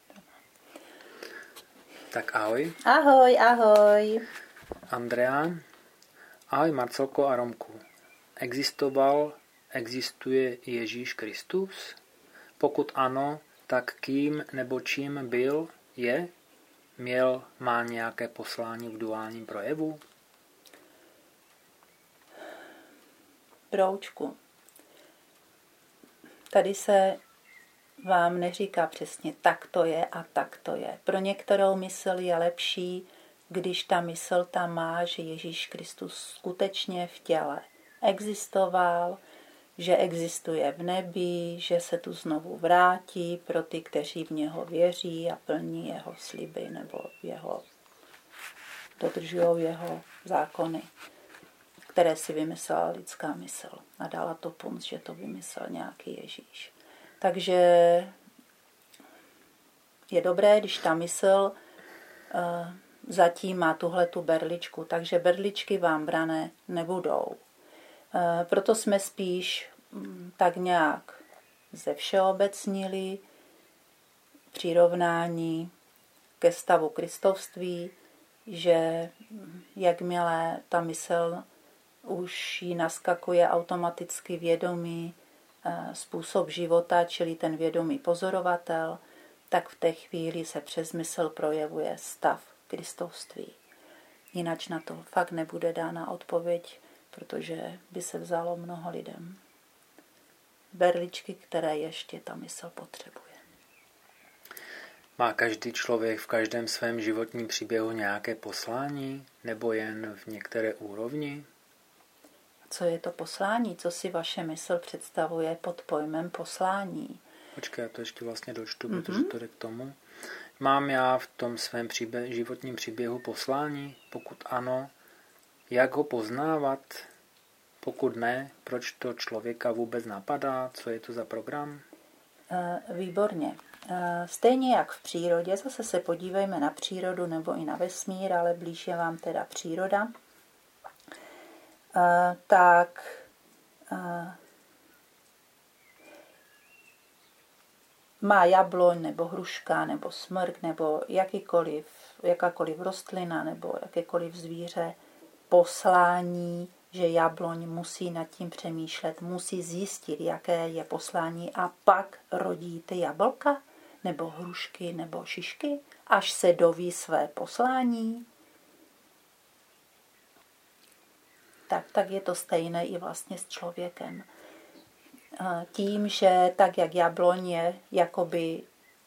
A: Tak ahoj.
B: Ahoj.
A: Andrea. Ahoj Marcelko a Romku. Existuje Ježíš Kristus? Pokud ano, tak kým nebo čím byl, je? Má nějaké poslání v duálním projevu?
B: Broučku, tady se vám neříká přesně tak to je a tak to je. Pro některou mysl je lepší, když ta mysl tam má, že Ježíš Kristus skutečně v těle existoval, že existuje v nebi, že se tu znovu vrátí pro ty, kteří v něho věří a plní jeho sliby nebo dodržují jeho zákony, které si vymyslela lidská mysl a dala to punc, že to vymyslel nějaký Ježíš. Takže je dobré, když ta mysl zatím má tuhletu berličku, takže berličky vám brané nebudou. Proto jsme spíš tak nějak zevšeobecnili přirovnání ke stavu kristovství, že jakmile ta mysl už jí naskakuje automaticky vědomý způsob života, čili ten vědomý pozorovatel, tak v té chvíli se přes mysl projevuje stav kristovství. Jinak na to fakt nebude dána odpověď, protože by se vzalo mnoho lidem berličky, které ještě ta mysl potřebuje.
A: Má každý člověk v každém svém životním příběhu nějaké poslání nebo jen v některé úrovni?
B: Co je to poslání? Co si vaše mysl představuje pod pojmem poslání?
A: Počkej, já to ještě vlastně dočtu, protože to jde k tomu. Mám já v tom svém životním příběhu poslání? Pokud ano, jak ho poznávat? Pokud ne, proč to člověka vůbec napadá? Co je to za program?
B: Výborně. Stejně jak v přírodě, zase se podívejme na přírodu nebo i na vesmír, ale blíž je vám teda příroda, tak má jabloň nebo hruška nebo smrk nebo jakákoliv rostlina nebo jakékoliv zvíře poslání, že jabloň musí nad tím přemýšlet, musí zjistit, jaké je poslání a pak rodí ty jablka nebo hrušky nebo šišky, až se doví své poslání. Tak je to stejné i vlastně s člověkem. Tím, že tak, jak jabloň je jakoby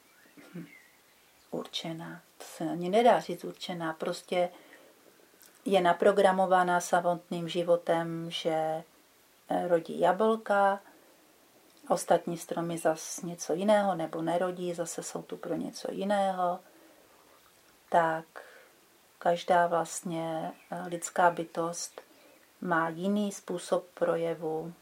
B: určená, to se ani nedá říct určená, prostě je naprogramovaná samotným životem, že rodí jablka, ostatní stromy zase něco jiného, nebo nerodí, zase jsou tu pro něco jiného. Tak každá vlastně lidská bytost má jiný způsob projevu,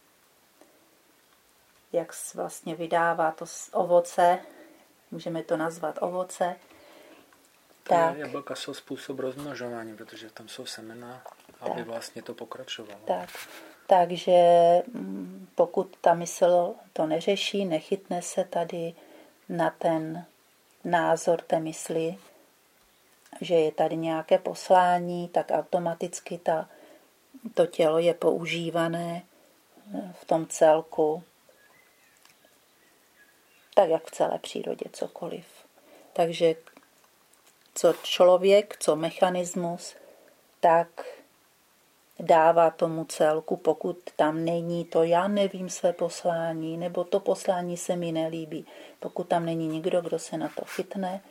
B: jak vlastně vydává to ovoce, můžeme to nazvat ovoce.
A: Tak. Jablka jsou způsob rozmnožování, protože tam jsou semena, aby vlastně to pokračovalo.
B: Takže pokud ta mysl to neřeší, nechytne se tady na ten názor té mysli, že je tady nějaké poslání, tak automaticky to tělo je používané v tom celku, tak jak v celé přírodě cokoliv. Takže co člověk, co mechanismus, tak dává tomu celku, pokud tam není to já nevím své poslání, nebo to poslání se mi nelíbí. Pokud tam není nikdo, kdo se na to chytne,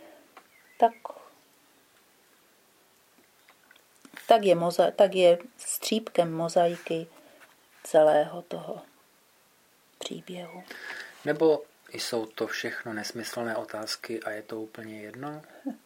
B: tak je střípkem mozaiky celého toho příběhu.
A: Nebo jsou to všechno nesmyslné otázky a je to úplně jedno?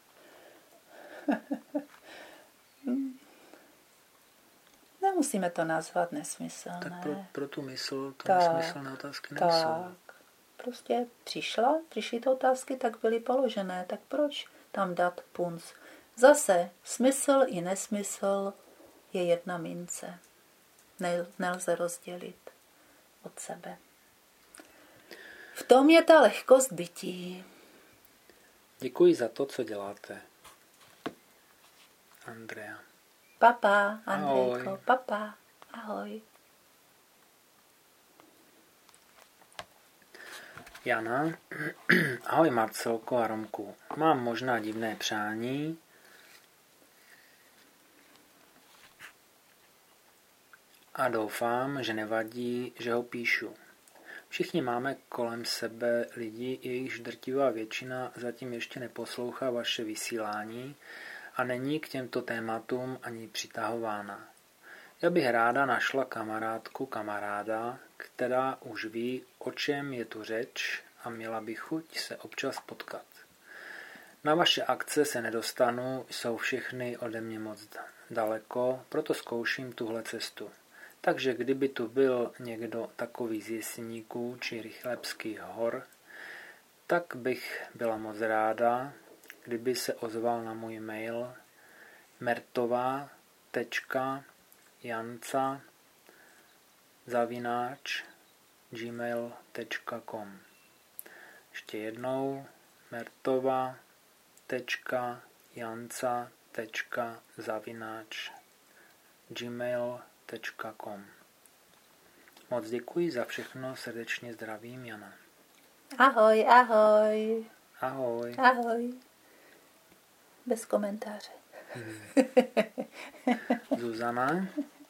B: Nemusíme to nazvat nesmyslné.
A: Tak pro tu mysl to nesmyslné otázky nejsou.
B: Prostě přišly to otázky, tak byly položené. Tak proč tam dát punc? Zase smysl i nesmysl je jedna mince. Nelze rozdělit od sebe. V tom je ta lehkost bytí.
A: Děkuji za to, co děláte. Andrea.
B: Papa, Andrejko,
A: ahoj.
B: Papa, ahoj.
A: Jana. Ahoj Marcelko a Romku. Mám možná divné přání. A doufám, že nevadí, že ho píšu. Všichni máme kolem sebe lidi, jejichž drtivá většina zatím ještě neposlouchá vaše vysílání a není k těmto tématům ani přitahována. Já bych ráda našla kamaráda, která už ví, o čem je tu řeč a měla bych chuť se občas potkat. Na vaše akce se nedostanu, jsou všechny ode mě moc daleko, proto zkouším tuhle cestu. Takže kdyby tu byl někdo takový z Jeseníků či Rychlebských hor, tak bych byla moc ráda, kdyby se ozval na můj mail mertova.janca@gmail.com. Ještě jednou mertova.janca@gmail.com. Moc děkuji za všechno, srdečně zdravím, Jana.
B: Ahoj, ahoj.
A: Ahoj.
B: Ahoj. Bez komentáře.
A: Zuzana.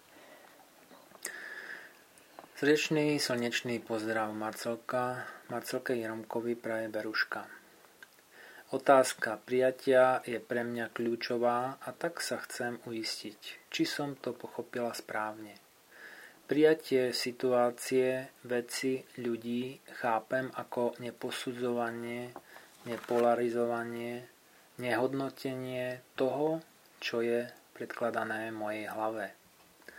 A: Srdečný slnečný pozdrav Marcelke Jeromkovi praje Beruška. Otázka prijatia je pre mňa kľúčová a tak sa chcem uistiť, či som to pochopila správne. Prijatie situácie, veci, ľudí chápem ako neposudzovanie, nepolarizovanie, nehodnotenie toho, čo je predkladané v mojej hlave.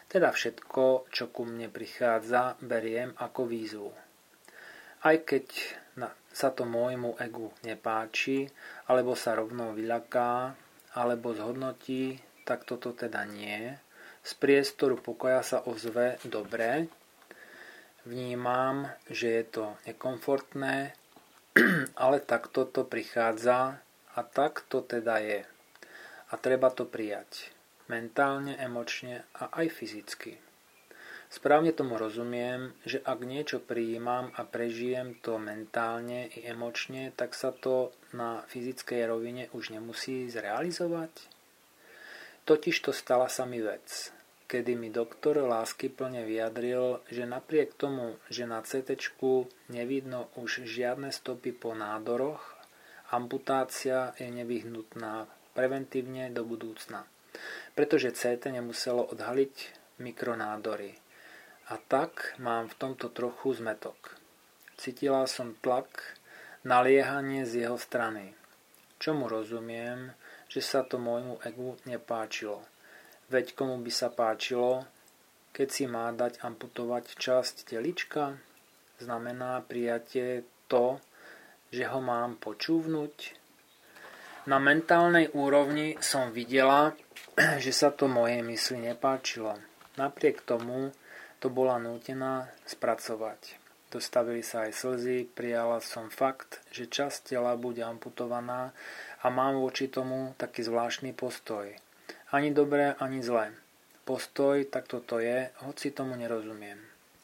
A: Teda všetko, čo ku mne prichádza, beriem ako výzvu. Aj keď sa to môjmu egu nepáči, alebo sa rovno vyľaká, alebo zhodnotí, tak toto teda nie. Z priestoru pokoja sa ozve dobre. Vnímam, že je to nekomfortné, ale takto to prichádza a tak to teda je. A treba to prijať. Mentálne, emočne a aj fyzicky. Správne tomu rozumiem, že ak niečo prijímam a prežijem to mentálne i emočne, tak sa to na fyzickej rovine už nemusí zrealizovať. Totižto stala sa mi vec, kedy mi doktor láskyplne vyjadril, že napriek tomu, že na CT-čku nevidno už žiadne stopy po nádoroch, amputácia je nevyhnutná preventívne do budúcna, pretože CT nemuselo odhaliť mikronádory. A tak mám v tomto trochu zmätok. Cítila som tlak, naliehanie z jeho strany. Čomu rozumiem, že sa to môjmu egu nepáčilo. Veď komu by sa páčilo, keď si má dať amputovať časť telička? Znamená prijatie to, že ho mám počúvnuť? Na mentálnej úrovni som videla, že sa to mojej mysli nepáčilo. Napriek tomu to bola nútená spracovať. Dostavili sa aj slzy, prijala som fakt, že časť tela bude amputovaná a mám voči tomu taký zvláštny postoj. Ani dobré, ani zlé. Postoj, tak toto je, hoci tomu nerozumiem.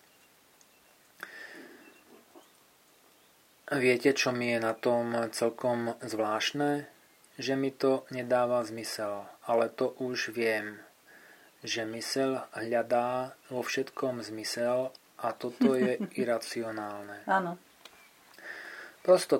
A: Viete, čo mi je na tom celkom zvláštne? Že mi to nedáva zmysel, ale to už viem, že myseľ hľadá vo všetkom zmysel a toto je iracionálne.
B: Áno.
A: Prosto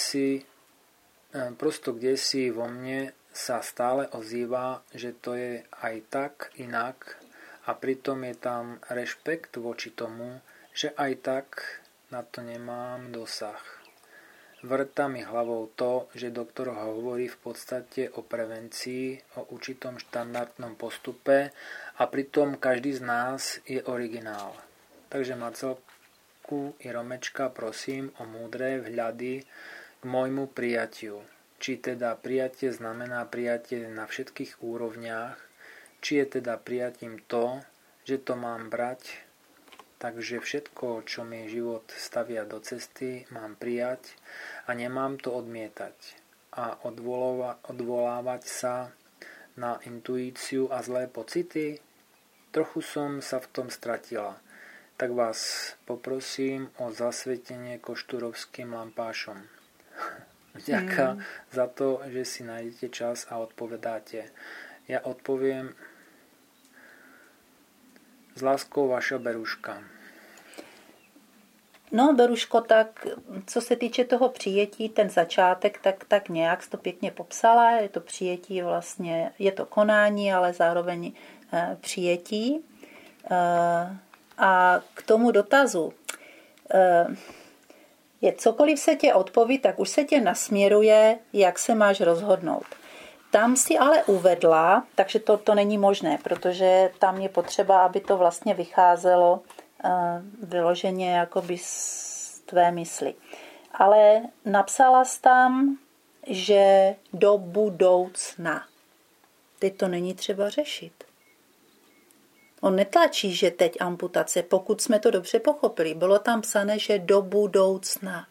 A: kdesi vo mne sa stále ozýva, že to je aj tak inak a pritom je tam rešpekt voči tomu, že aj tak na to nemám dosah. Vrta mi hlavou to, že doktor hovorí v podstate o prevencii, o určitom štandardnom postupe a pritom každý z nás je originál. Takže Marcelku i Romečka prosím o múdre vhľady k môjmu prijatiu. Či teda prijatie znamená prijatie na všetkých úrovniach, či je teda prijatím to, že to mám brať. Takže všetko, čo mi život stavia do cesty, mám prijať a nemám to odmietať a odvolávať sa na intuíciu a zlé pocity. Trochu som sa v tom stratila. Tak vás poprosím o zasvetenie koštúrovským lampášom. Vďaka za to, že si nájdete čas a odpovedáte. Ja odpoviem s láskou vaša Beruška.
B: No, Beruško, tak co se týče toho přijetí, ten začátek, tak nějak jsi to pěkně popsala. Je to přijetí vlastně, je to konání, ale zároveň přijetí. A k tomu dotazu. Je cokoliv se tě odpoví, tak už se tě nasměruje, jak se máš rozhodnout. Tam si ale uvedla, takže to není možné, protože tam je potřeba, aby to vlastně vycházelo vyloženě jakoby z tvé mysli. Ale napsala jsi tam, že do budoucna. Teď to není třeba řešit. On netlačí, že teď amputace, pokud jsme to dobře pochopili. Bylo tam psané, že do budoucna.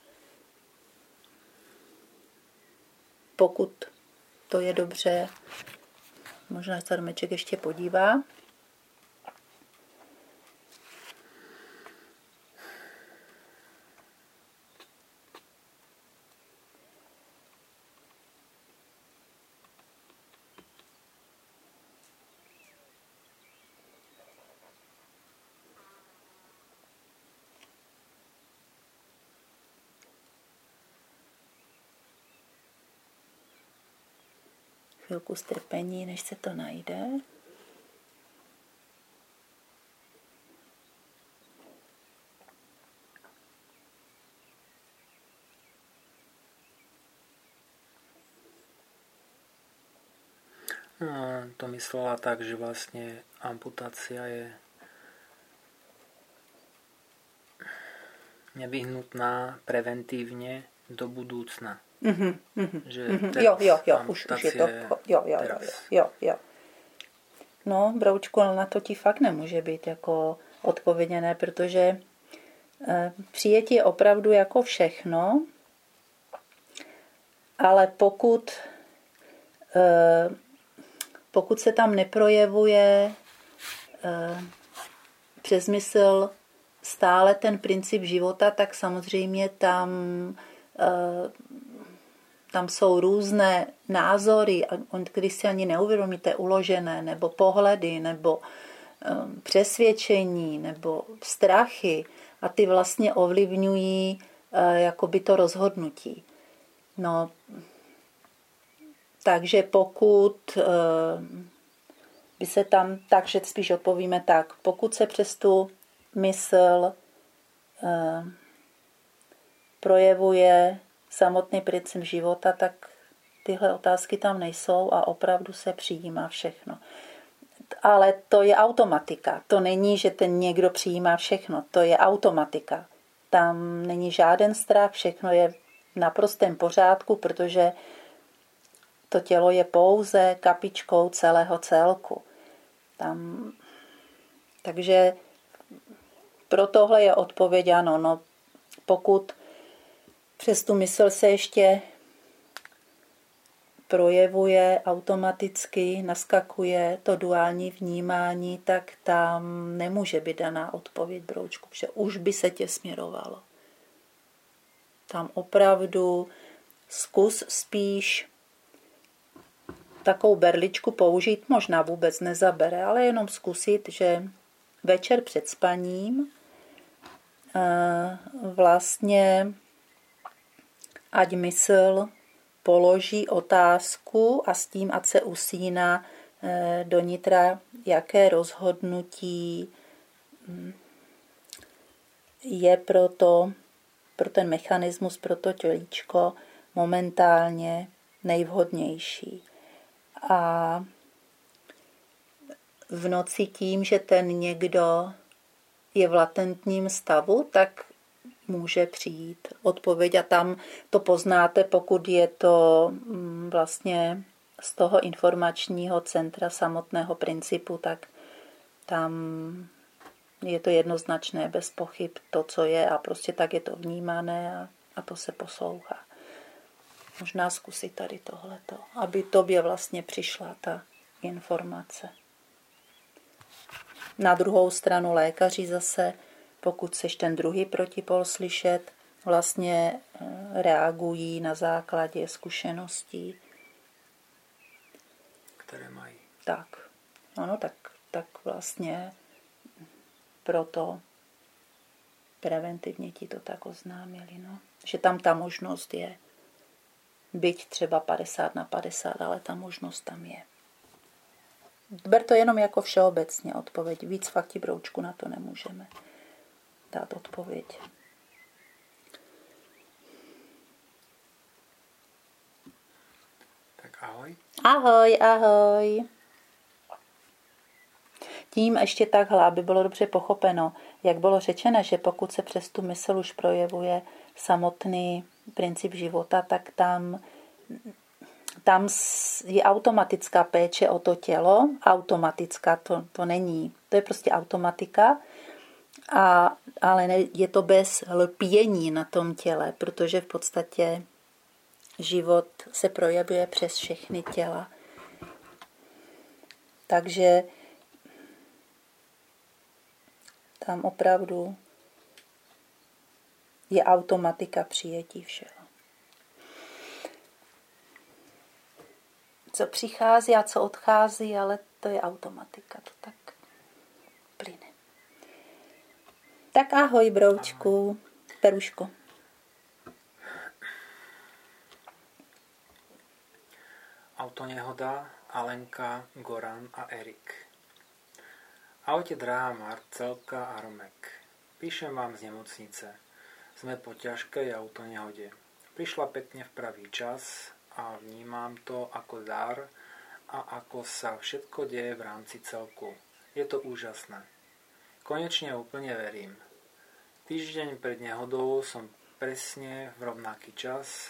B: Pokud to je dobře, možná se Romeček ještě podívá. Chvilku strpení, než se to najde.
A: To myslela tak, že vlastne amputácia je nevyhnutná preventivně do budoucna. Že
B: už je to. Jo. No, broučku, ale na to ti fakt nemůže být jako odpověděné, protože přijetí je opravdu jako všechno, ale pokud se tam neprojevuje přes mysl stále ten princip života, tak samozřejmě tam jsou různé názory, když si ani neuvědomíte, uložené, nebo pohledy, nebo přesvědčení, nebo strachy, a ty vlastně ovlivňují jakoby to rozhodnutí. No, takže pokud by se tam, takže spíš odpovíme tak, pokud se přes tu mysl projevuje samotný princip života, tak tyhle otázky tam nejsou a opravdu se přijímá všechno. Ale to je automatika. To není, že ten někdo přijímá všechno. To je automatika. Tam není žádný strach, všechno je v naprostém pořádku, protože to tělo je pouze kapičkou celého celku. Takže pro tohle je odpověď ano. No, pokud přes tu mysl se ještě projevuje automaticky, naskakuje to duální vnímání, tak tam nemůže být daná odpověď, broučku, že už by se tě směrovalo. Tam opravdu zkus spíš takovou berličku použít, možná vůbec nezabere, ale jenom zkusit, že večer před spaním vlastně ať mysl položí otázku a s tím, ať se usíná do nitra, jaké rozhodnutí je pro ten mechanismus, pro to tělíčko momentálně nejvhodnější. A v noci tím, že ten někdo je v latentním stavu, tak může přijít odpověď a tam to poznáte, pokud je to vlastně z toho informačního centra samotného principu, tak tam je to jednoznačné, bez pochyb to, co je a prostě tak je to vnímané a to se poslouchá. Možná zkusit tady tohleto, aby tobě vlastně přišla ta informace. Na druhou stranu lékaři zase, pokud seš ten druhý protipol slyšet, vlastně reagují na základě zkušeností,
A: které mají.
B: Tak, ano, tak vlastně proto preventivně ti to tak oznámili, no. Že tam ta možnost je. Byť třeba 50/50, ale ta možnost tam je. Ber to jenom jako všeobecně odpověď. Víc fakt ti, broučku, na to nemůžeme dát odpověď.
A: Tak ahoj.
B: Ahoj. Tím ještě takhle, aby bylo dobře pochopeno, jak bylo řečeno, že pokud se přes tu mysl už projevuje samotný princip života, tak tam je automatická péče o to tělo. Automatická, to není. To je prostě automatika, ale je to bez lpění na tom těle, protože v podstatě život se projevuje přes všechny těla. Takže tam opravdu je automatika přijetí všeho. Co přichází a co odchází, ale to je automatika, to tak plyne. Tak ahoj, broučku, ahoj. Peruško.
A: Autonehoda, Alenka, Goran a Erik. Ahojte, drahá Marcelka a Romek. Píšem vám z nemocnice. Sme po ťažkej autonehode. Prišla pekne v pravý čas a vnímam to ako dar a ako sa všetko deje v rámci celku. Je to úžasné. Konečne úplne verím. Týždeň pred nehodou som presne v rovnaký čas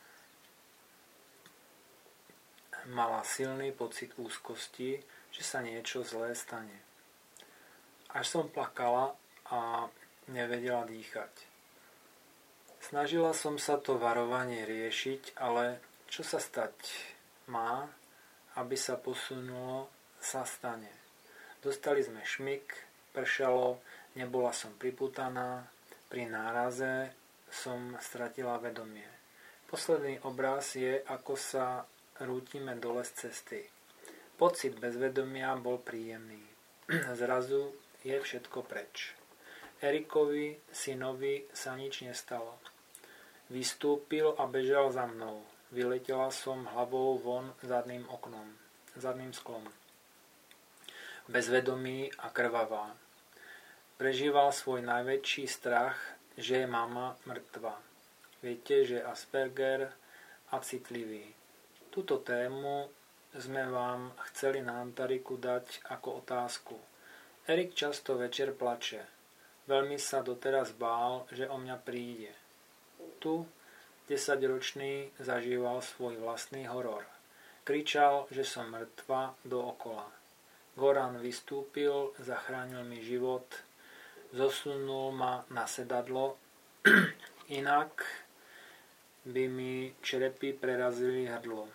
A: mala silný pocit úzkosti, že sa niečo zlé stane. Až som plakala a nevedela dýchať. Snažila som sa to varovanie riešiť, ale čo sa stať má, aby sa posunulo, sa stane. Dostali sme šmik, pršalo, nebola som pripútaná, pri náraze som stratila vedomie. Posledný obraz je, ako sa rútime dole z cesty. Pocit bezvedomia bol príjemný. Zrazu je všetko preč. Erikovi, synovi, sa nič nestalo. Vystúpil a bežal za mnou. Vyletela som hlavou von zadným sklom. Bezvedomý a krvavá. Prežíval svoj najväčší strach, že je mama mŕtva. Viete, že Asperger a citlivý. Túto tému sme vám chceli na Antariku dať ako otázku. Erik často večer plače. Veľmi sa doteraz bál, že o mňa príde. Tu 10-ročný zažíval svoj vlastný horor. Kričal, že som mŕtva dookola. Goran vystúpil, zachránil mi život, zosunul ma na sedadlo, inak by mi črepy prerazili hrdlo.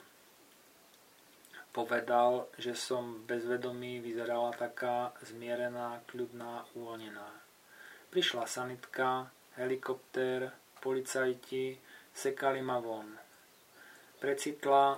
A: Povedal, že som bezvedomí vyzerala taká zmierená, kľudná, uvoľnená. Prišla sanitka, helikoptér, policajti, sekali ma von. Precitla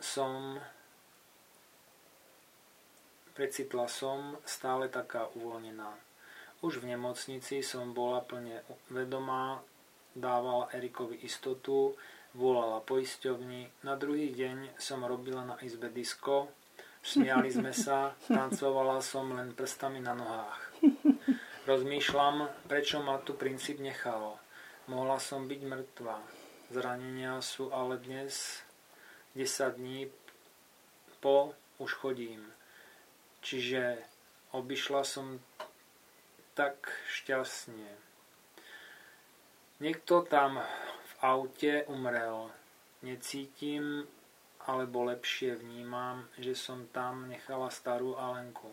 A: som stále taká uvoľnená. Už v nemocnici som bola plne vedomá, dávala Erikovi istotu, volala poisťovni. Na druhý deň som robila na izbe disko, smiali sme sa, tancovala som len prstami na nohách. Rozmýšľam, prečo ma tu princíp nechal. Mohla som byť mŕtva. Zranenia sú ale dnes 10 dní po už chodím. Čiže obišla som tak šťastne. Niekto tam v aute umrel. Necítim, alebo lepšie vnímam, že som tam nechala starú Alenku.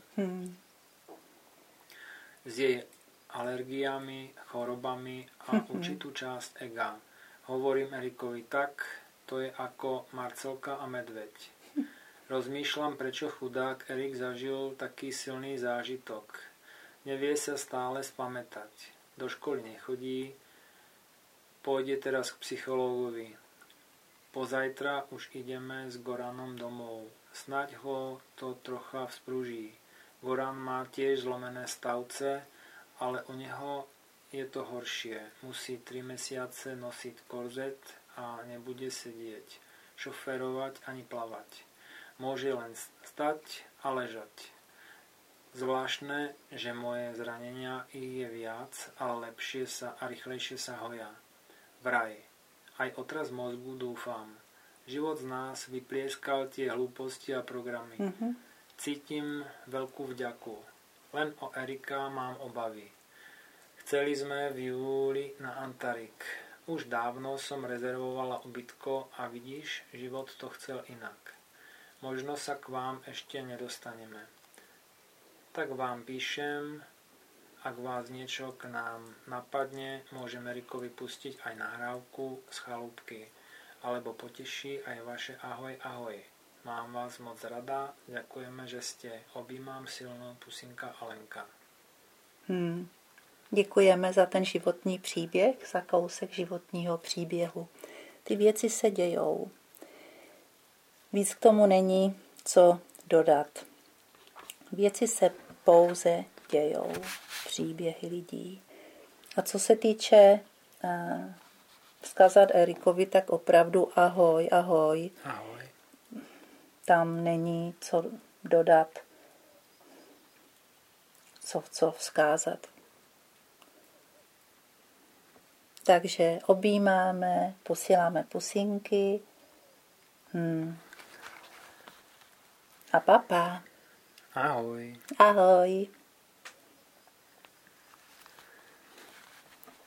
A: S jej alergiami, chorobami a určitú časť ega. Hovorím Erikovi tak, to je ako Marcelka a medveď. Rozmýšľam, prečo chudák Erik zažil taký silný zážitok. Nevie sa stále spamätať. Do školy nechodí, pôjde teraz k psychológovi. Pozajtra už ideme s Goranom domov. Snaď ho to trocha vzprúží. Goran má tiež zlomené stavce, ale u neho je to horšie. Musí 3 mesiace nosiť korzet a nebude sedieť, šoférovať ani plavať. Môže len stať a ležať. Zvláštne, že moje zranenia ich je viac, ale lepšie sa a rýchlejšie sa hoja. Vraj. Aj otras mozgu dúfam. Život z nás vyplieskal tie hlúposti a programy. Cítim veľkú vďaku. Len o Erika mám obavy. Chceli sme v júli na Antarik. Už dávno som rezervovala ubytko a vidíš, život to chcel inak. Možno sa k vám ešte nedostaneme. Tak vám píšem, ak vás niečo k nám napadne, môžem Erikovi pustiť aj nahrávku z chalúbky, alebo poteší aj vaše ahoj, ahoj. Mám vás moc rada, ďakujeme, že ste. Objímám silnou pusinka Alenka.
B: Děkujeme za ten životní příběh, za kousek životního příběhu. Ty věci se dějou. Víc k tomu není co dodat. Věci se pouze dějou, příběhy lidí. A co se týče vzkazat Erikovi, tak opravdu ahoj, ahoj.
A: Ahoj.
B: Tam není co dodat, co vzkázat. Takže objímáme, posíláme pusinky. A papa.
A: Ahoj.
B: Ahoj.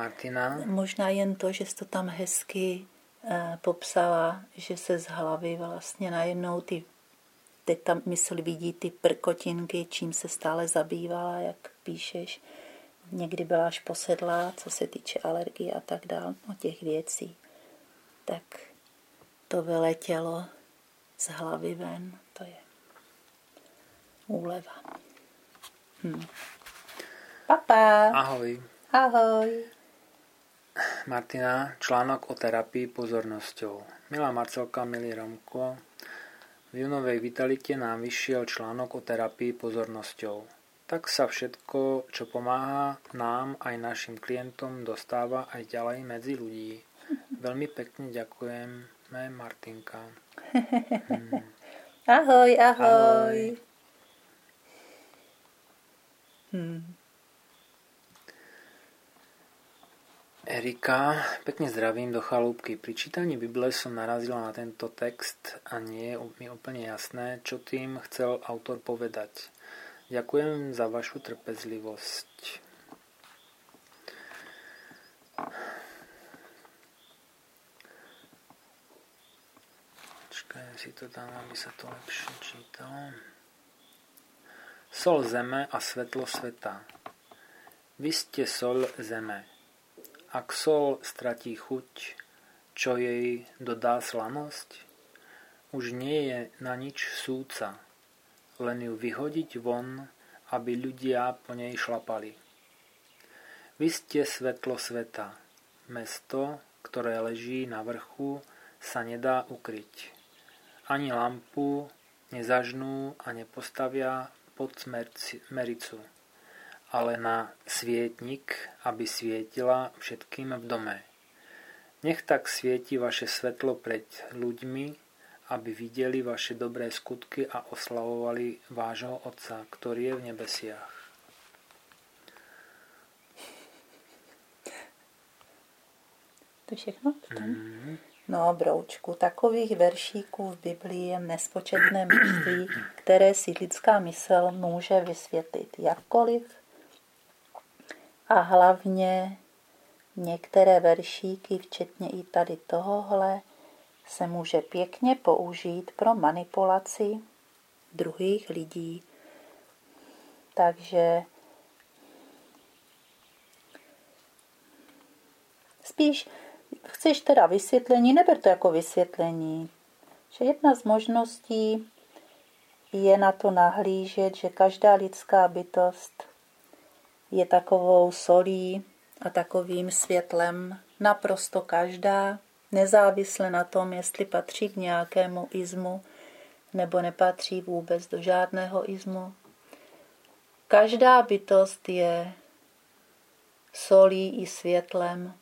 A: Martina.
B: Možná jen to, že jsi to tam hezky popsala, že se z hlavy vlastně najednou teď tam mysl vidí ty prkotinky, čím se stále zabývala, jak píšeš. Někdy byla až posedlá, co se týče alergie a tak dál, těch věcí. Tak to vyletělo z hlavy ven, to je úleva. Papa.
A: Ahoj.
B: Ahoj.
A: Martina, článok o terapii pozornosťou. Milá Marcelka, milý Romko, v junovej Vitalite nám vyšiel článok o terapii pozornosťou. Tak sa všetko, čo pomáha nám aj našim klientom, dostáva aj ďalej medzi ľudí. Veľmi pekne ďakujeme, Martinka.
B: Ahoj, ahoj.
A: Erika, pekne zdravím do chalúbky. Pri čítaní Bible som narazila na tento text a nie je mi úplne jasné, čo tým chcel autor povedať. Ďakujem za vašu trpezlivosť. Čakaj, si to dám, aby sa to lepšie čítalo. Sol zeme a svetlo sveta. Vy ste sol zeme. Ak sol stratí chuť, čo jej dodá slanosť, už nie je na nič súca, len ju vyhodiť von, aby ľudia po nej šlapali. Vy ste svetlo sveta. Mesto, ktoré leží na vrchu, sa nedá ukryť. Ani lampu nezažnú a nepostavia pod smericu, ale na svietnik, aby svietila všetkým v dome. Nech tak svieti vaše svetlo pred ľuďmi, aby videli vaše dobré skutky a oslavovali vášho Otca, ktorý je v nebesiach.
B: To všechno? No, broučku, takových veršíků v Biblii je nespočetné množství, které si lidská mysl může vysvětlit jakkoliv. A hlavně některé veršíky, včetně i tady tohohle, se může pěkně použít pro manipulaci druhých lidí. Takže spíš chceš teda vysvětlení, neber to jako vysvětlení. Že jedna z možností je na to nahlížet, že každá lidská bytost je takovou solí a takovým světlem, naprosto každá, nezávisle na tom, jestli patří k nějakému izmu nebo nepatří vůbec do žádného izmu. Každá bytost je solí i světlem.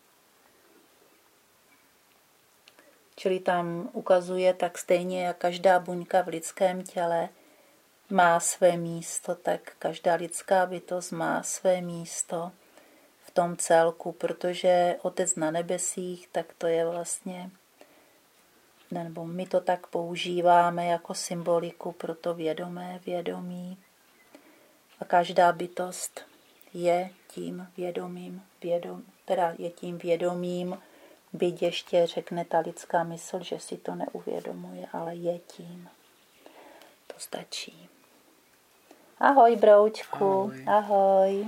B: Čili tam ukazuje, tak stejně jak každá buňka v lidském těle má své místo, tak každá lidská bytost má své místo v tom celku, protože Otec na nebesích, tak to je vlastně, nebo my to tak používáme jako symboliku pro to vědomé vědomí. A každá bytost je tím vědomím, je tím vědomím, byť ještě řekne ta lidská mysl, že si to neuvědomuje, ale je tím. To stačí. Ahoj, broučku. Ahoj.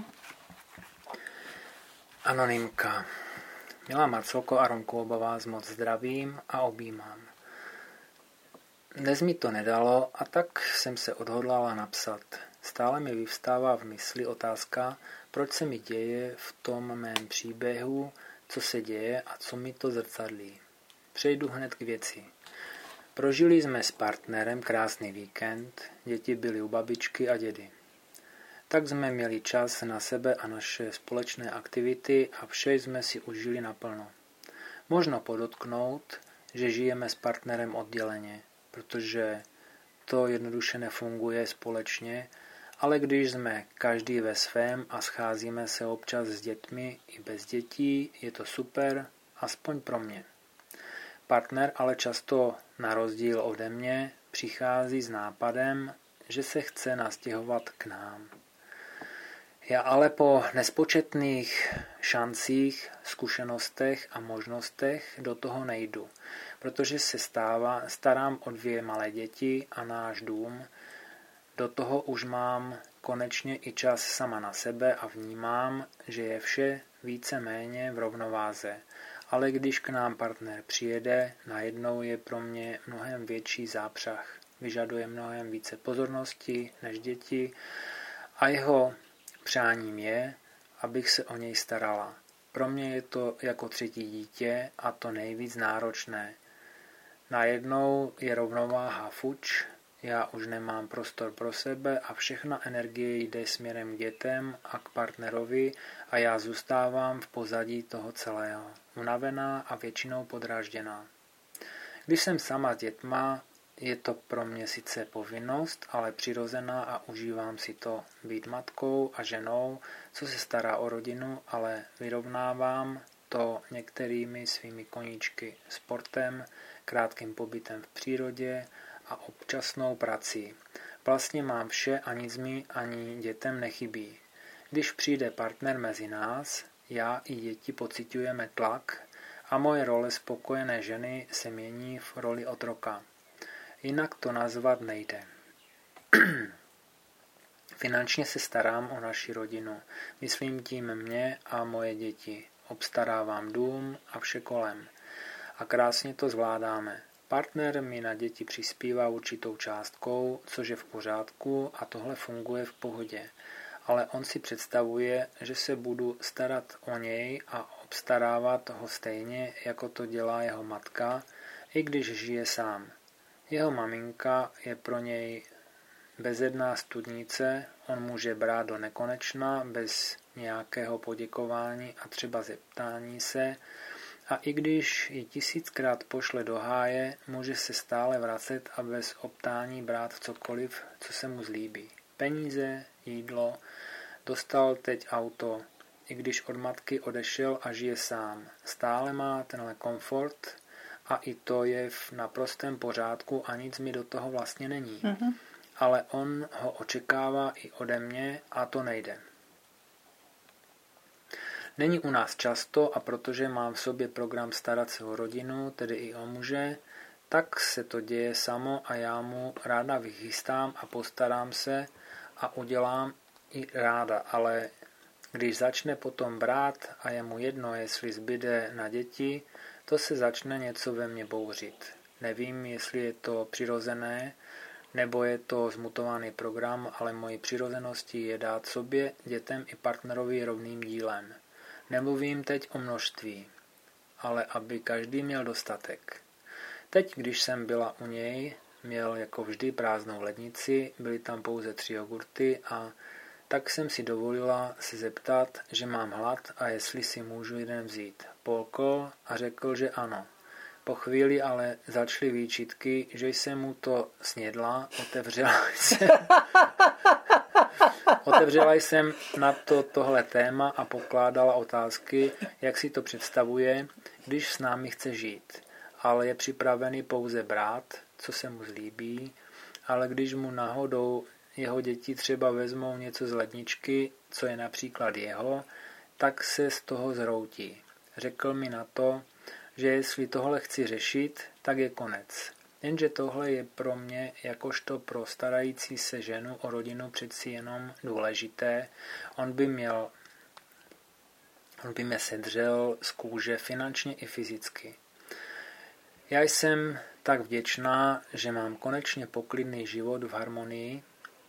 A: Anonymka. Milá Marcelko a Romku, oba vás moc zdravím a objímám. Dnes mi to nedalo a tak jsem se odhodlala napsat. Stále mi vyvstává v mysli otázka, proč se mi děje v tom mém příběhu, co se děje a co mi to zrcadlí. Přejdu hned k věci. Prožili jsme s partnerem krásný víkend, děti byly u babičky a dědy. Tak jsme měli čas na sebe a naše společné aktivity a vše jsme si užili naplno. Možno podotknout, že žijeme s partnerem odděleně, protože to jednoduše nefunguje společně, ale když jsme každý ve svém a scházíme se občas s dětmi i bez dětí, je to super, aspoň pro mě. Partner ale často, na rozdíl ode mě, přichází s nápadem, že se chce nastěhovat k nám. Já ale po nespočetných šancích, zkušenostech a možnostech do toho nejdu, protože se starám o 2 malé děti a náš dům. Do toho už mám konečně i čas sama na sebe a vnímám, že je vše víceméně v rovnováze. Ale když k nám partner přijede, najednou je pro mě mnohem větší zápřah. Vyžaduje mnohem více pozornosti než děti a jeho přáním je, abych se o něj starala. Pro mě je to jako 3. dítě a to nejvíc náročné. Najednou je rovnováha fuč, já už nemám prostor pro sebe a všechna energie jde směrem k dětem a k partnerovi a já zůstávám v pozadí toho celého, unavená a většinou podrážděná. Když jsem sama s dětma, je to pro mě sice povinnost, ale přirozená a užívám si to být matkou a ženou, co se stará o rodinu, ale vyrovnávám to některými svými koníčky, sportem, krátkým pobytem v přírodě a občasnou prací. Vlastně mám vše a nic mi ani dětem nechybí. Když přijde partner mezi nás, já i děti pociťujeme tlak a moje role spokojené ženy se mění v roli otroka. Jinak to nazvat nejde. Finančně se starám o naši rodinu. Myslím tím mě a moje děti. Obstarávám dům a vše kolem. A krásně to zvládáme. Partner mi na děti přispívá určitou částkou, což je v pořádku a tohle funguje v pohodě. Ale on si představuje, že se budu starat o něj a obstarávat ho stejně, jako to dělá jeho matka, i když žije sám. Jeho maminka je pro něj bezedná studnice, on může brát do nekonečna bez nějakého poděkování a třeba zeptání se, a i když ji 1000krát pošle do háje, může se stále vracet a bez optání brát cokoliv, co se mu zlíbí. Peníze, jídlo, dostal teď auto, i když od matky odešel a žije sám. Stále má tenhle komfort a i to je v naprostém pořádku a nic mi do toho vlastně není. Mm-hmm. Ale on ho očekává i ode mě a to nejde. Není u nás často a protože mám v sobě program starat se o rodinu, tedy i o muže, tak se to děje samo a já mu ráda vychystám a postarám se a udělám i ráda, ale když začne potom brát a je mu jedno, jestli zbyde na děti, to se začne něco ve mně bouřit. Nevím, jestli je to přirozené, nebo je to zmutovaný program, ale mojí přirozeností je dát sobě, dětem i partnerovi rovným dílem. Nemluvím teď o množství, ale aby každý měl dostatek. Teď, když jsem byla u něj, měl jako vždy prázdnou lednici, byly tam pouze 3 jogurty a tak jsem si dovolila se zeptat, že mám hlad a jestli si můžu jeden vzít. Polkol a řekl, že ano. Po chvíli ale začaly výčitky, že jsem mu to snědla, otevřela jsem na tohle téma a pokládala otázky, jak si to představuje, když s námi chce žít. Ale je připravený pouze brát, co se mu zlíbí, ale když mu náhodou jeho děti třeba vezmou něco z ledničky, co je například jeho, tak se z toho zhroutí. Řekl mi na to, že jestli tohle chci řešit, tak je konec. Jenže tohle je pro mě, jakožto pro starající se ženu o rodinu přeci jenom důležité. On by mě sedřel z kůže finančně i fyzicky. Já jsem tak vděčná, že mám konečně poklidný život v harmonii,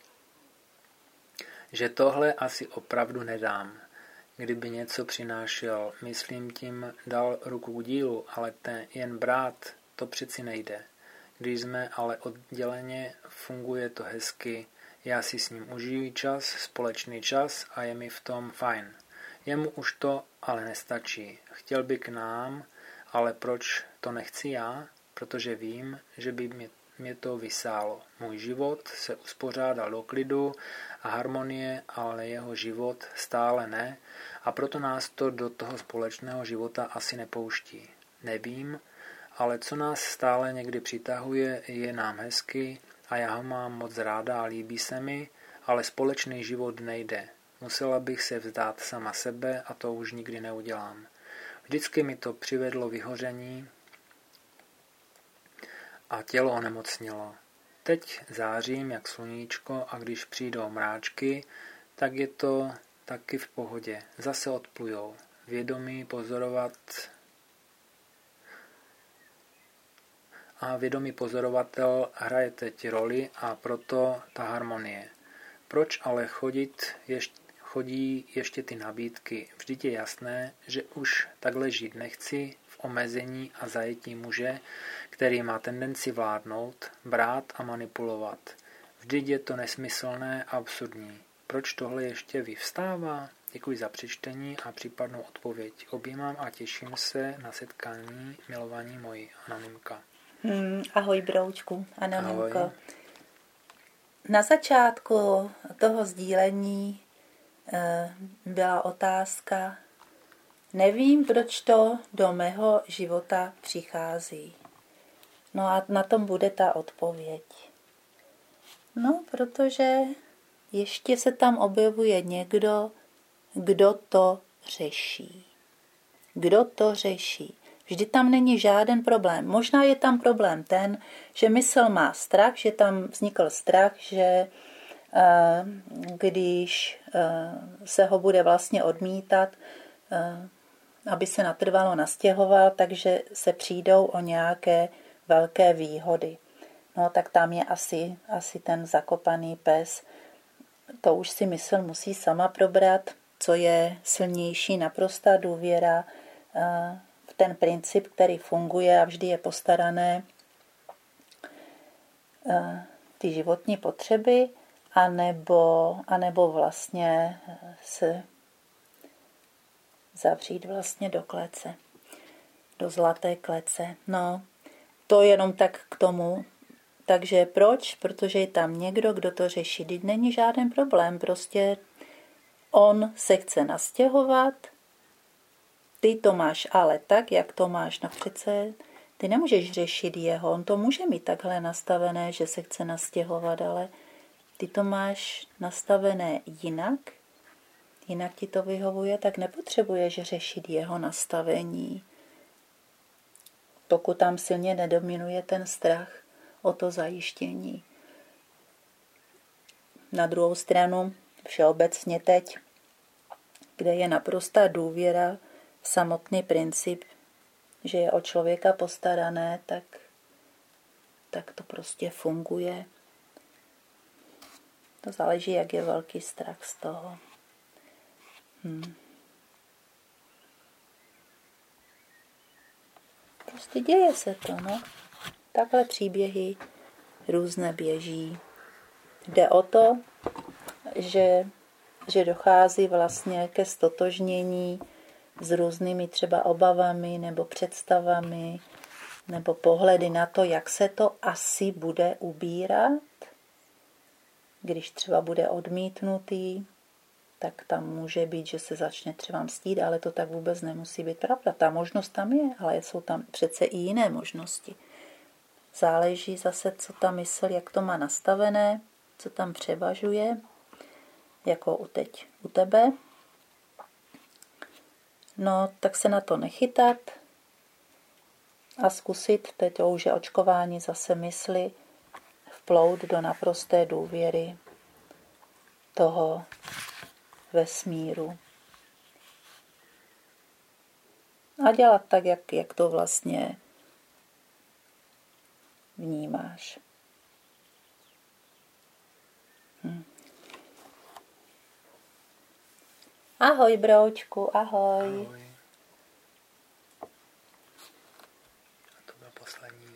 A: že tohle asi opravdu nedám. Kdyby něco přinášel, myslím tím dal ruku k dílu, ale jen brát, to přeci nejde. Když jsme ale odděleně, funguje to hezky, já si s ním užiju čas, společný čas a je mi v tom fajn. Jemu už to ale nestačí. Chtěl by k nám, ale proč to nechci já? Protože vím, že by mě to vysálo. Můj život se uspořádal do klidu a harmonie, ale jeho život stále ne a proto nás to do toho společného života asi nepouští. Nevím, ale co nás stále někdy přitahuje, je nám hezky a já ho mám moc ráda a líbí se mi, ale společný život nejde. Musela bych se vzdát sama sebe a to už nikdy neudělám. Vždycky mi to přivedlo vyhoření a tělo onemocnilo. Teď zářím jak sluníčko a když přijdou mráčky, tak je to taky v pohodě. Zase odplujou. Vědomý pozorovatel hraje teď roli a proto ta harmonie. Proč ale chodí ještě ty nabídky? Vždyť je jasné, že už takhle žít nechci v omezení a zajetí muže, který má tendenci vládnout, brát a manipulovat. Vždyť je to nesmyslné a absurdní. Proč tohle ještě vyvstává? Děkuji za přečtení a případnou odpověď. Objímám a těším se na setkání, milovaní moji. Anonymka.
B: Ahoj, broučku, Anonymko.
A: Ahoj.
B: Na začátku toho sdílení byla otázka, nevím, proč to do mého života přichází. No a na tom bude ta odpověď. No, protože ještě se tam objevuje někdo, kdo to řeší. Kdo to řeší? Vždy tam není žádný problém. Možná je tam problém ten, že mysl má strach, že tam vznikl strach, že když se ho bude vlastně odmítat, aby se natrvalo nastěhoval, takže se přijdou o nějaké velké výhody. No tak tam je asi ten zakopaný pes. To už si mysl musí sama probrat, co je silnější, naprostá důvěra v ten princip, který funguje a vždy je postarané ty životní potřeby, anebo vlastně se zavřít vlastně do klece, do zlaté klece. No, to jenom tak k tomu. Takže proč? Protože je tam někdo, kdo to řeší. Teď není žádný problém, prostě on se chce nastěhovat, ty to máš ale tak, jak to máš. No přece ty nemůžeš řešit jeho, on to může mít takhle nastavené, že se chce nastěhovat, ale ty to máš nastavené jinak ti to vyhovuje, tak nepotřebuješ řešit jeho nastavení. Pokud tam silně nedominuje ten strach o to zajištění. Na druhou stranu, všeobecně teď, kde je naprostá důvěra, samotný princip, že je o člověka postarané, tak to prostě funguje. To záleží, jak je velký strach z toho. Prostě děje se to, no. Takhle příběhy různé běží. Jde o to, že dochází vlastně ke stotožnění s různými třeba obavami nebo představami nebo pohledy na to, jak se to asi bude ubírat, když třeba bude odmítnutý, tak tam může být, že se začne třeba mstít, ale to tak vůbec nemusí být pravda. Ta možnost tam je, ale jsou tam přece i jiné možnosti. Záleží zase, co ta mysl, jak to má nastavené, co tam převažuje, jako teď u tebe. No, tak se na to nechytat a zkusit, teď to už je očkování zase mysli, vplout do naprosté důvěry toho vesmíru. A dělat tak, jak to vlastně vnímáš. Ahoj, broučku, ahoj.
A: Ahoj. A to byl poslední.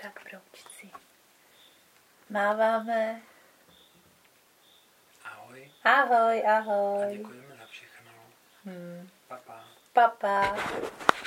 B: Tak, broučci. Máváme.
A: Ahoj.
B: Ahoj,
A: A
B: ahoj.
A: děkujeme za všechno.
B: Hmm.
A: Pa, pa.
B: Pa, pa.